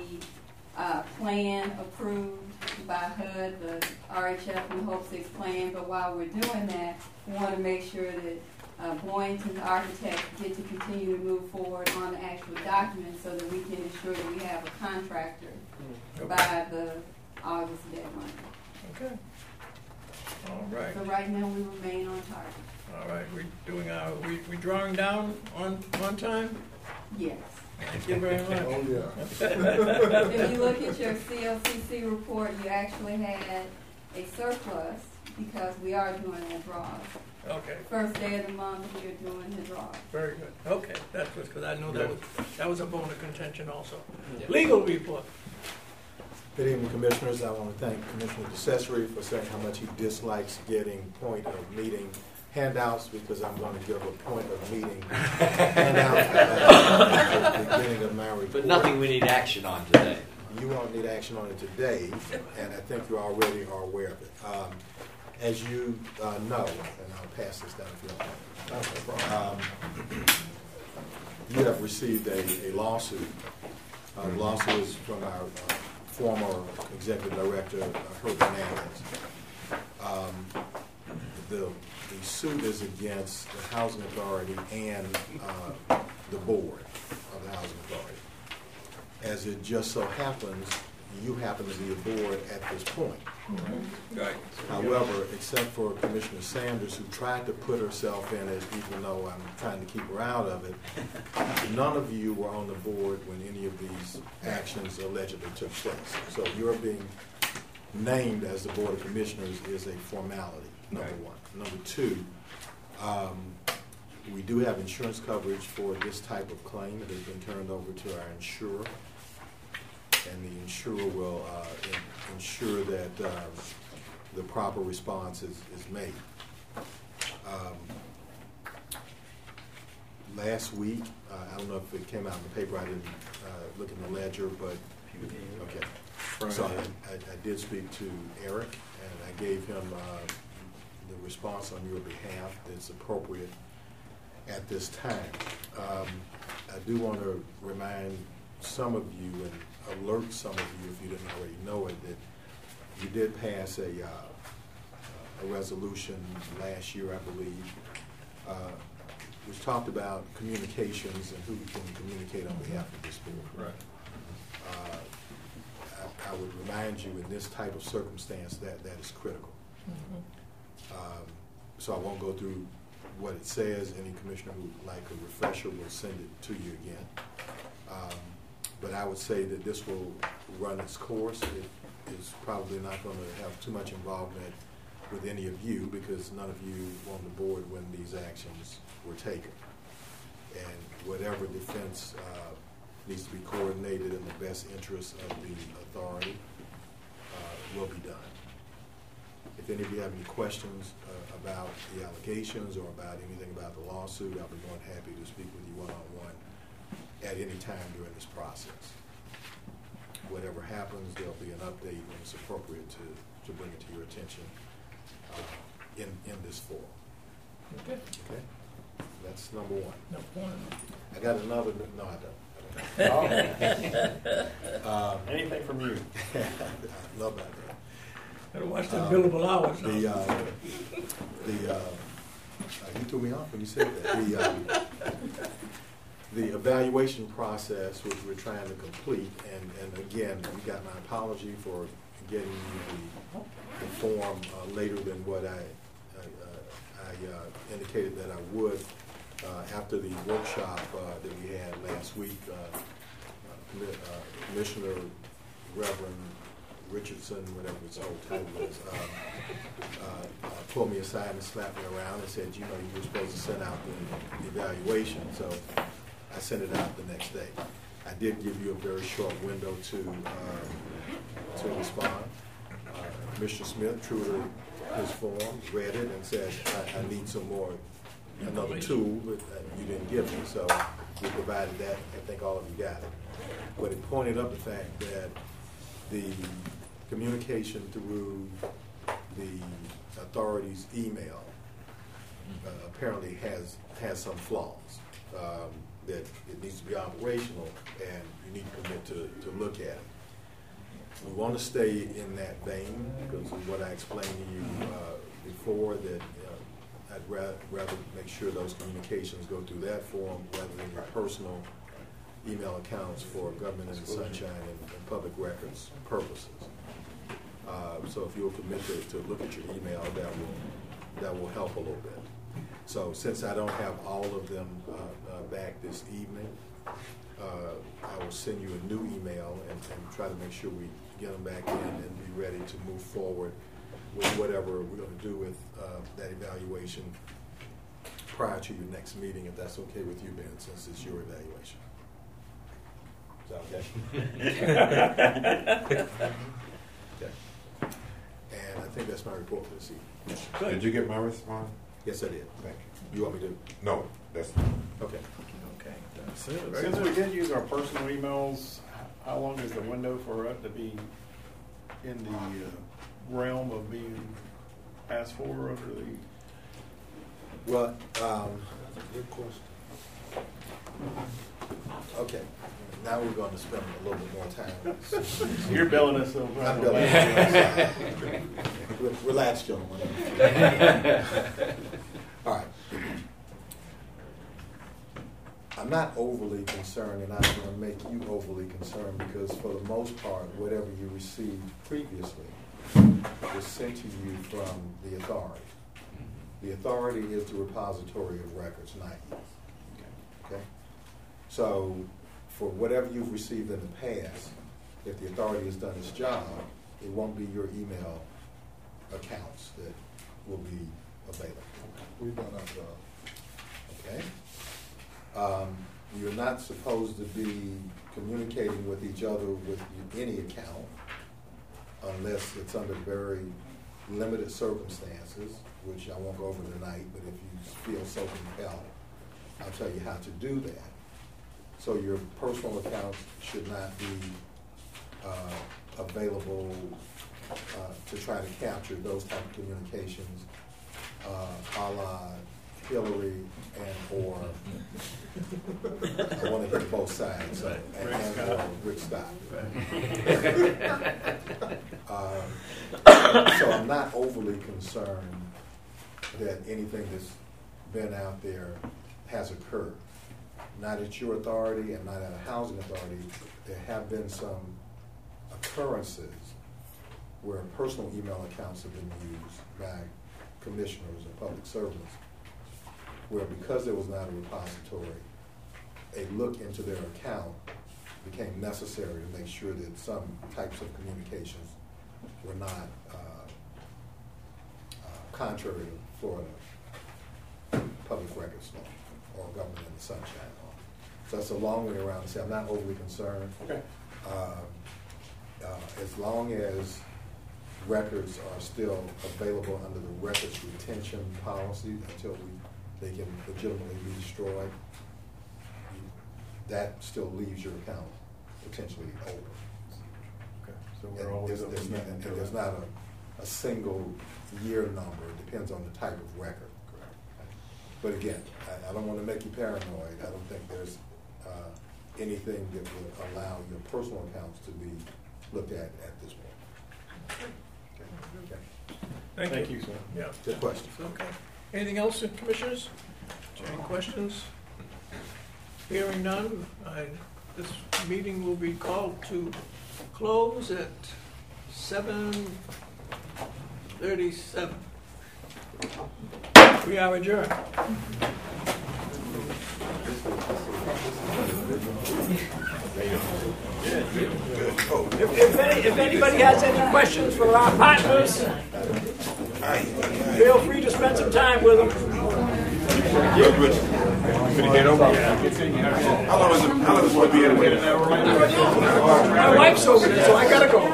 plan approved by HUD, the RHF and the Hope 6 plan. But while we're doing that, we want to make sure that Boynton, the architect, get to continue to move forward on the actual documents so that we can ensure that we have a contractor by the August deadline. Okay. All right. So right now we remain on target. All right. We drawing down on time? Yes. Thank you very much. Oh, yeah. If you look at your CLCC report, you actually had a surplus because we are doing the draws. Okay. First day of the month, we are doing the draws. Very good. Okay, that's good, because I know that was a bone of contention also. Yeah. Legal report. Good evening, Commissioners. I want to thank Commissioner DeCesare for saying how much he dislikes getting point of meeting handouts, because I'm going to give a point of meeting handout at the beginning of my report. But nothing we need action on today. You won't need action on it today, and I think you already are aware of it. As you know, and I'll pass this down if you don't mind. You have received a lawsuit. The lawsuit is from our former executive director, Herb Hernandez. The suit is against the Housing Authority and the board of the Housing Authority. As it just so happens, you happen to be a board at this point. Right. However, except for Commissioner Sanders, who tried to put herself in it, even though I'm trying to keep her out of it, none of you were on the board when any of these actions allegedly took place. So your being named as the Board of Commissioners is a formality, number one. Number two, we do have insurance coverage for this type of claim. It has been turned over to our insurer, and the insurer will ensure that the proper response is made. Last week, I don't know if it came out in the paper, I didn't look in the ledger, but okay. So I did speak to Eric, and I gave him the response on your behalf that's appropriate at this time. I do want to remind some of you and alert some of you, if you didn't already know it, that you did pass a resolution last year, I believe, which talked about communications and who you can communicate on behalf of this board. Right. I would remind you, in this type of circumstance, that is critical. So I won't go through what it says. Any commissioner who would like a refresher will send it to you again. But I would say that this will run its course. It is probably not going to have too much involvement with any of you, because none of you were on the board when these actions were taken. And whatever defense needs to be coordinated in the best interest of the authority will be done. If any of you have any questions about the allegations or about anything about the lawsuit, I'll be more than happy to speak with you one-on-one at any time during this process. Whatever happens, there'll be an update when it's appropriate to bring it to your attention in this forum. Okay. Okay? That's number one. Number one. I got another, no, I don't. Anything from you? I love that. Better watch the billable hours now. You threw me off when you said that. The evaluation process, which we're trying to complete, and again, you got my apology for getting you the form later than what I indicated that I would. after the workshop that we had last week, Commissioner Reverend Richardson, whatever his whole title is, pulled me aside and slapped me around and said, you know, you were supposed to send out the evaluation. So I sent it out the next day. I did give you a very short window to respond. Mr. Smith, true to his form, read it and said, I need some more, another tool, but you didn't give me. So we provided that. I think all of you got it. But it pointed up the fact that the communication through the authority's email apparently has some flaws. That it needs to be operational, and you need to commit to look at it. We want to stay in that vein because of what I explained to you before, that I'd rather make sure those communications go through that form rather than your personal email accounts for government in the sunshine and public records purposes. So if you'll commit to look at your email, that will help a little bit. So since I don't have all of them back this evening, I will send you a new email and try to make sure we get them back in and be ready to move forward with whatever we're going to do with that evaluation prior to your next meeting, if that's okay with you, Ben, since it's your evaluation. Is that okay? Okay. And I think that's my report for this evening. Did you get my response? Yes, I did. Thank you. You want me to? No, that's okay. Okay. Since we did use our personal emails, how long is the window for us to be in the realm of being asked for under the? Well, good question. Okay. Now we're going to spend a little bit more time. You're billing us so much. I'm billing you. Relax, gentlemen. All right. I'm not overly concerned, and I'm going to make you overly concerned because, for the most part, whatever you received previously was sent to you from the authority. The authority is the repository of records, not you. Okay? So, for whatever you've received in the past, if the authority has done its job, it won't be your email accounts that will be available. We've done our job. Okay? You're not supposed to be communicating with each other with any account unless it's under very limited circumstances, which I won't go over tonight, but if you feel so compelled, I'll tell you how to do that. So your personal accounts should not be available to try to capture those type of communications, a la Hillary and or I want to hit both sides, so, and or Rick Scott. So I'm not overly concerned that anything that's been out there has occurred. Not at your authority and not at a housing authority. There have been some occurrences where personal email accounts have been used by commissioners and public servants, where because there was not a repository, a look into their account became necessary to make sure that some types of communications were not contrary to Florida public records law or government in the sunshine law. So that's a long way around to say I'm not overly concerned. Okay. As long as records are still available under the records retention policy until they can legitimately be destroyed, that still leaves your account potentially open. Okay. So we're always there's not a single year number. It depends on the type of record. But again, I don't want to make you paranoid. I don't think there's anything that would allow your personal accounts to be looked at this point. Okay. Thank you. sir. Yeah. Good questions. Okay. Anything else, commissioners? Any questions? Hearing none, this meeting will be called to close at 7:37. We are adjourned. If anybody has any questions for our partners, feel free to spend some time with them. How long is it supposed to be anyway? My wife's over there, so I gotta go.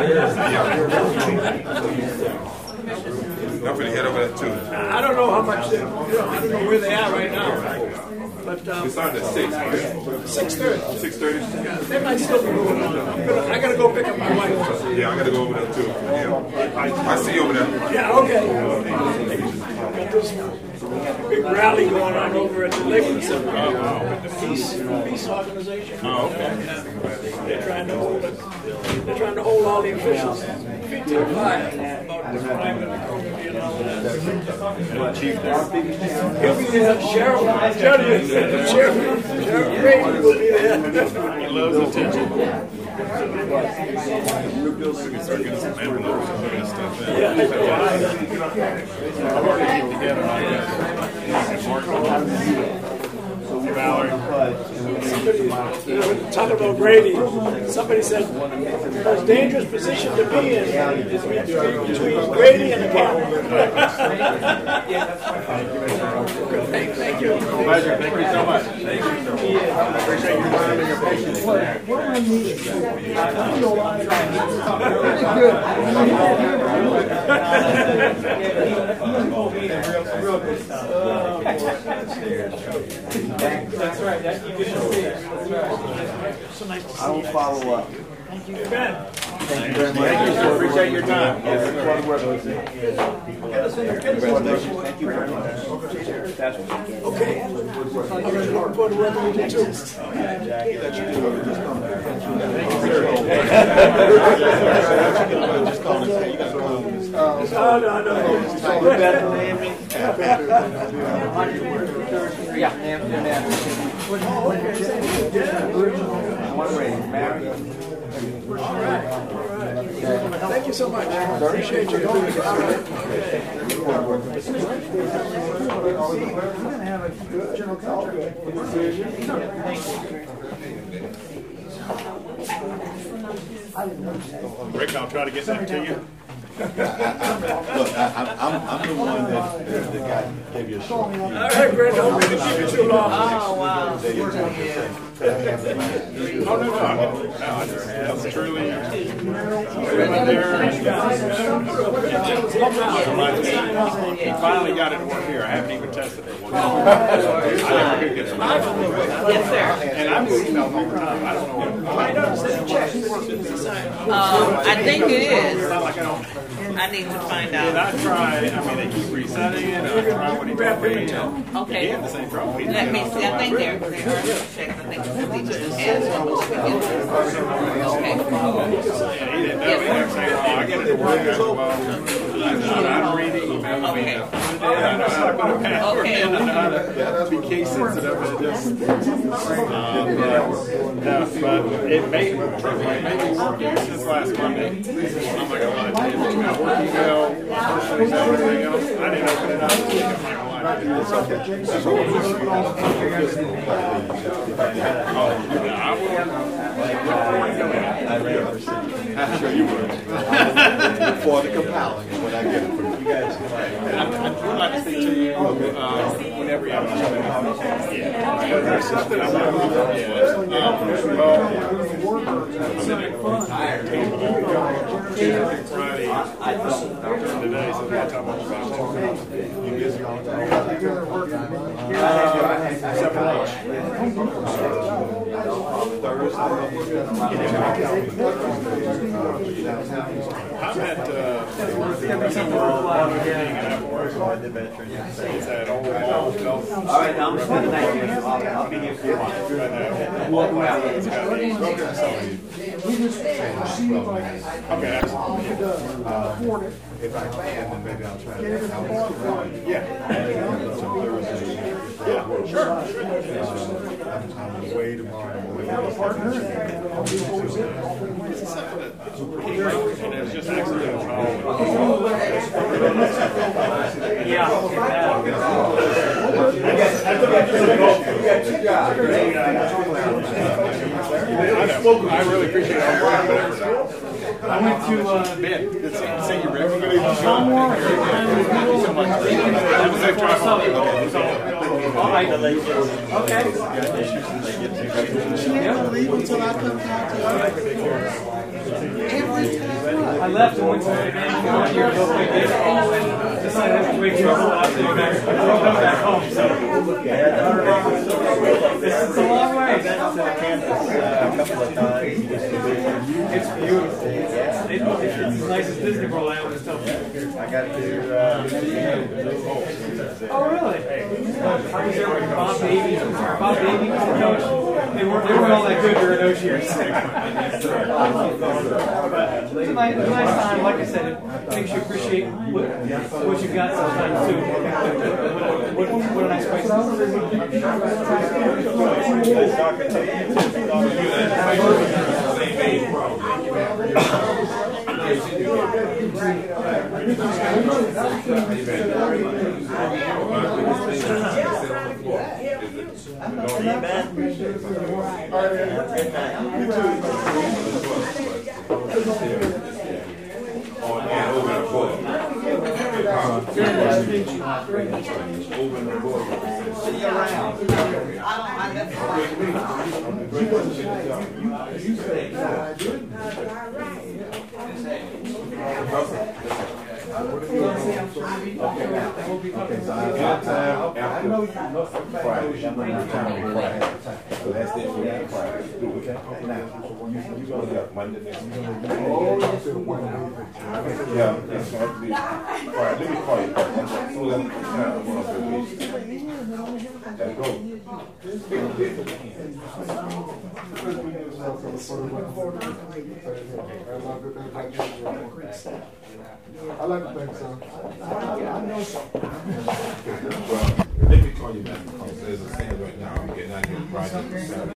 I'm going to head over there too. I don't know how much I don't know where they are right now. But We started at 6, right? 6:30. 6:30? Yeah, they might still be moving on. I gotta go pick up my wife. Yeah, I got to go over there too. Yeah. I see you over there. Yeah, okay. Got this big rally going on over at the Lakeland Center. The Peace Organization. Oh, okay. They're trying to hold it. They're trying to hold all the officials feet to the fire about the climate and COVID and all that. Chief, He'll be there. Sheriff, I'm telling you, Sheriff Brady will be there. he loves attention. Start getting some envelopes and putting stuff in. Valerie. Somebody, talking about Brady, somebody said the most dangerous position to be in is between Brady and the camera. Thank you. Pleasure. Thank you so much. Thank you. Appreciate your time and your patience. That's right. You good to see it. That's right. I will follow up. Thank you. Ben. Thank you very much. Thank you, sir. Appreciate your time. Thank you very much. Okay. I'm looking forward to working with you too. Jackie, let you do it. Just come back. Just call and say you got to come. No. Thank you so much. Appreciate you. General contract. Rick, I'll try to get that to you. Look, I'm the one that gave you a short. All right, Brent, don't make it keep you too long. Oh, wow. That's truly. He finally got it to work here. I haven't even tested it. I never could get it. Yes, sir. And I'm email all the time. I don't know. I think it is. It's not like I don't. I need to find And out. I try, I mean, they keep resetting it, and I try what he told me. Okay. He had the same problem. He Let did me it see. I think there are checks. I think we just asked them. Okay. Yeah, he didn't know. He kept saying, well, I get it to work. I said, well, I know how to read it, email me. I know how to put a password in. I know how to be case sensitive. And just, but it made me work since last Monday. I'm not going to lie to you. Between my work email, personal email, everything else, I didn't open it up this week. I'm not going to lie to you. I will. I'm sure you would. For the compiling and when I get it from you guys. I'd like to speak to you whenever you have a chance. Yeah. There's something I'm not going to Friday today, so we'll talk about you busy all the time. 7 o'clock. I'm at it's that old mall. All right, now I'm spending the night here. I'll be here for you. Welcome out. Okay. If I can, then maybe I'll try to. Yeah. Yeah, sure. I'm away tomorrow. And it was just accidental. Yeah. Good job. I really appreciate all your efforts. I went to Ben, good seeing you, Rick. Thank you so much. Have a safe drive home. All right. Okay. She had to leave until I come down to her. Every time. I left and went to the band 4 years ago, played baseball, and decided I had to wait for a while to go back. I drove back home, so it's a long way. That's campus a couple of times. It's beautiful. It's as nice as Disney World. I always tell people. I got to. Oh really? I was there with Bob Davey. Bob Davey was the coach. They weren't all that good during those years. But it's a nice time. Like I said, it makes you appreciate what you've got sometimes too. What a nice place. Okay, so I got time after Friday. I'm not time on Friday. So that's it for that Friday. Okay? Now, you go to Monday next week. Yeah, that's going to be Friday. Let me call you. Let's go. I like to think so. Well, let me call you back because there's a stand right now. I'm getting out here Friday.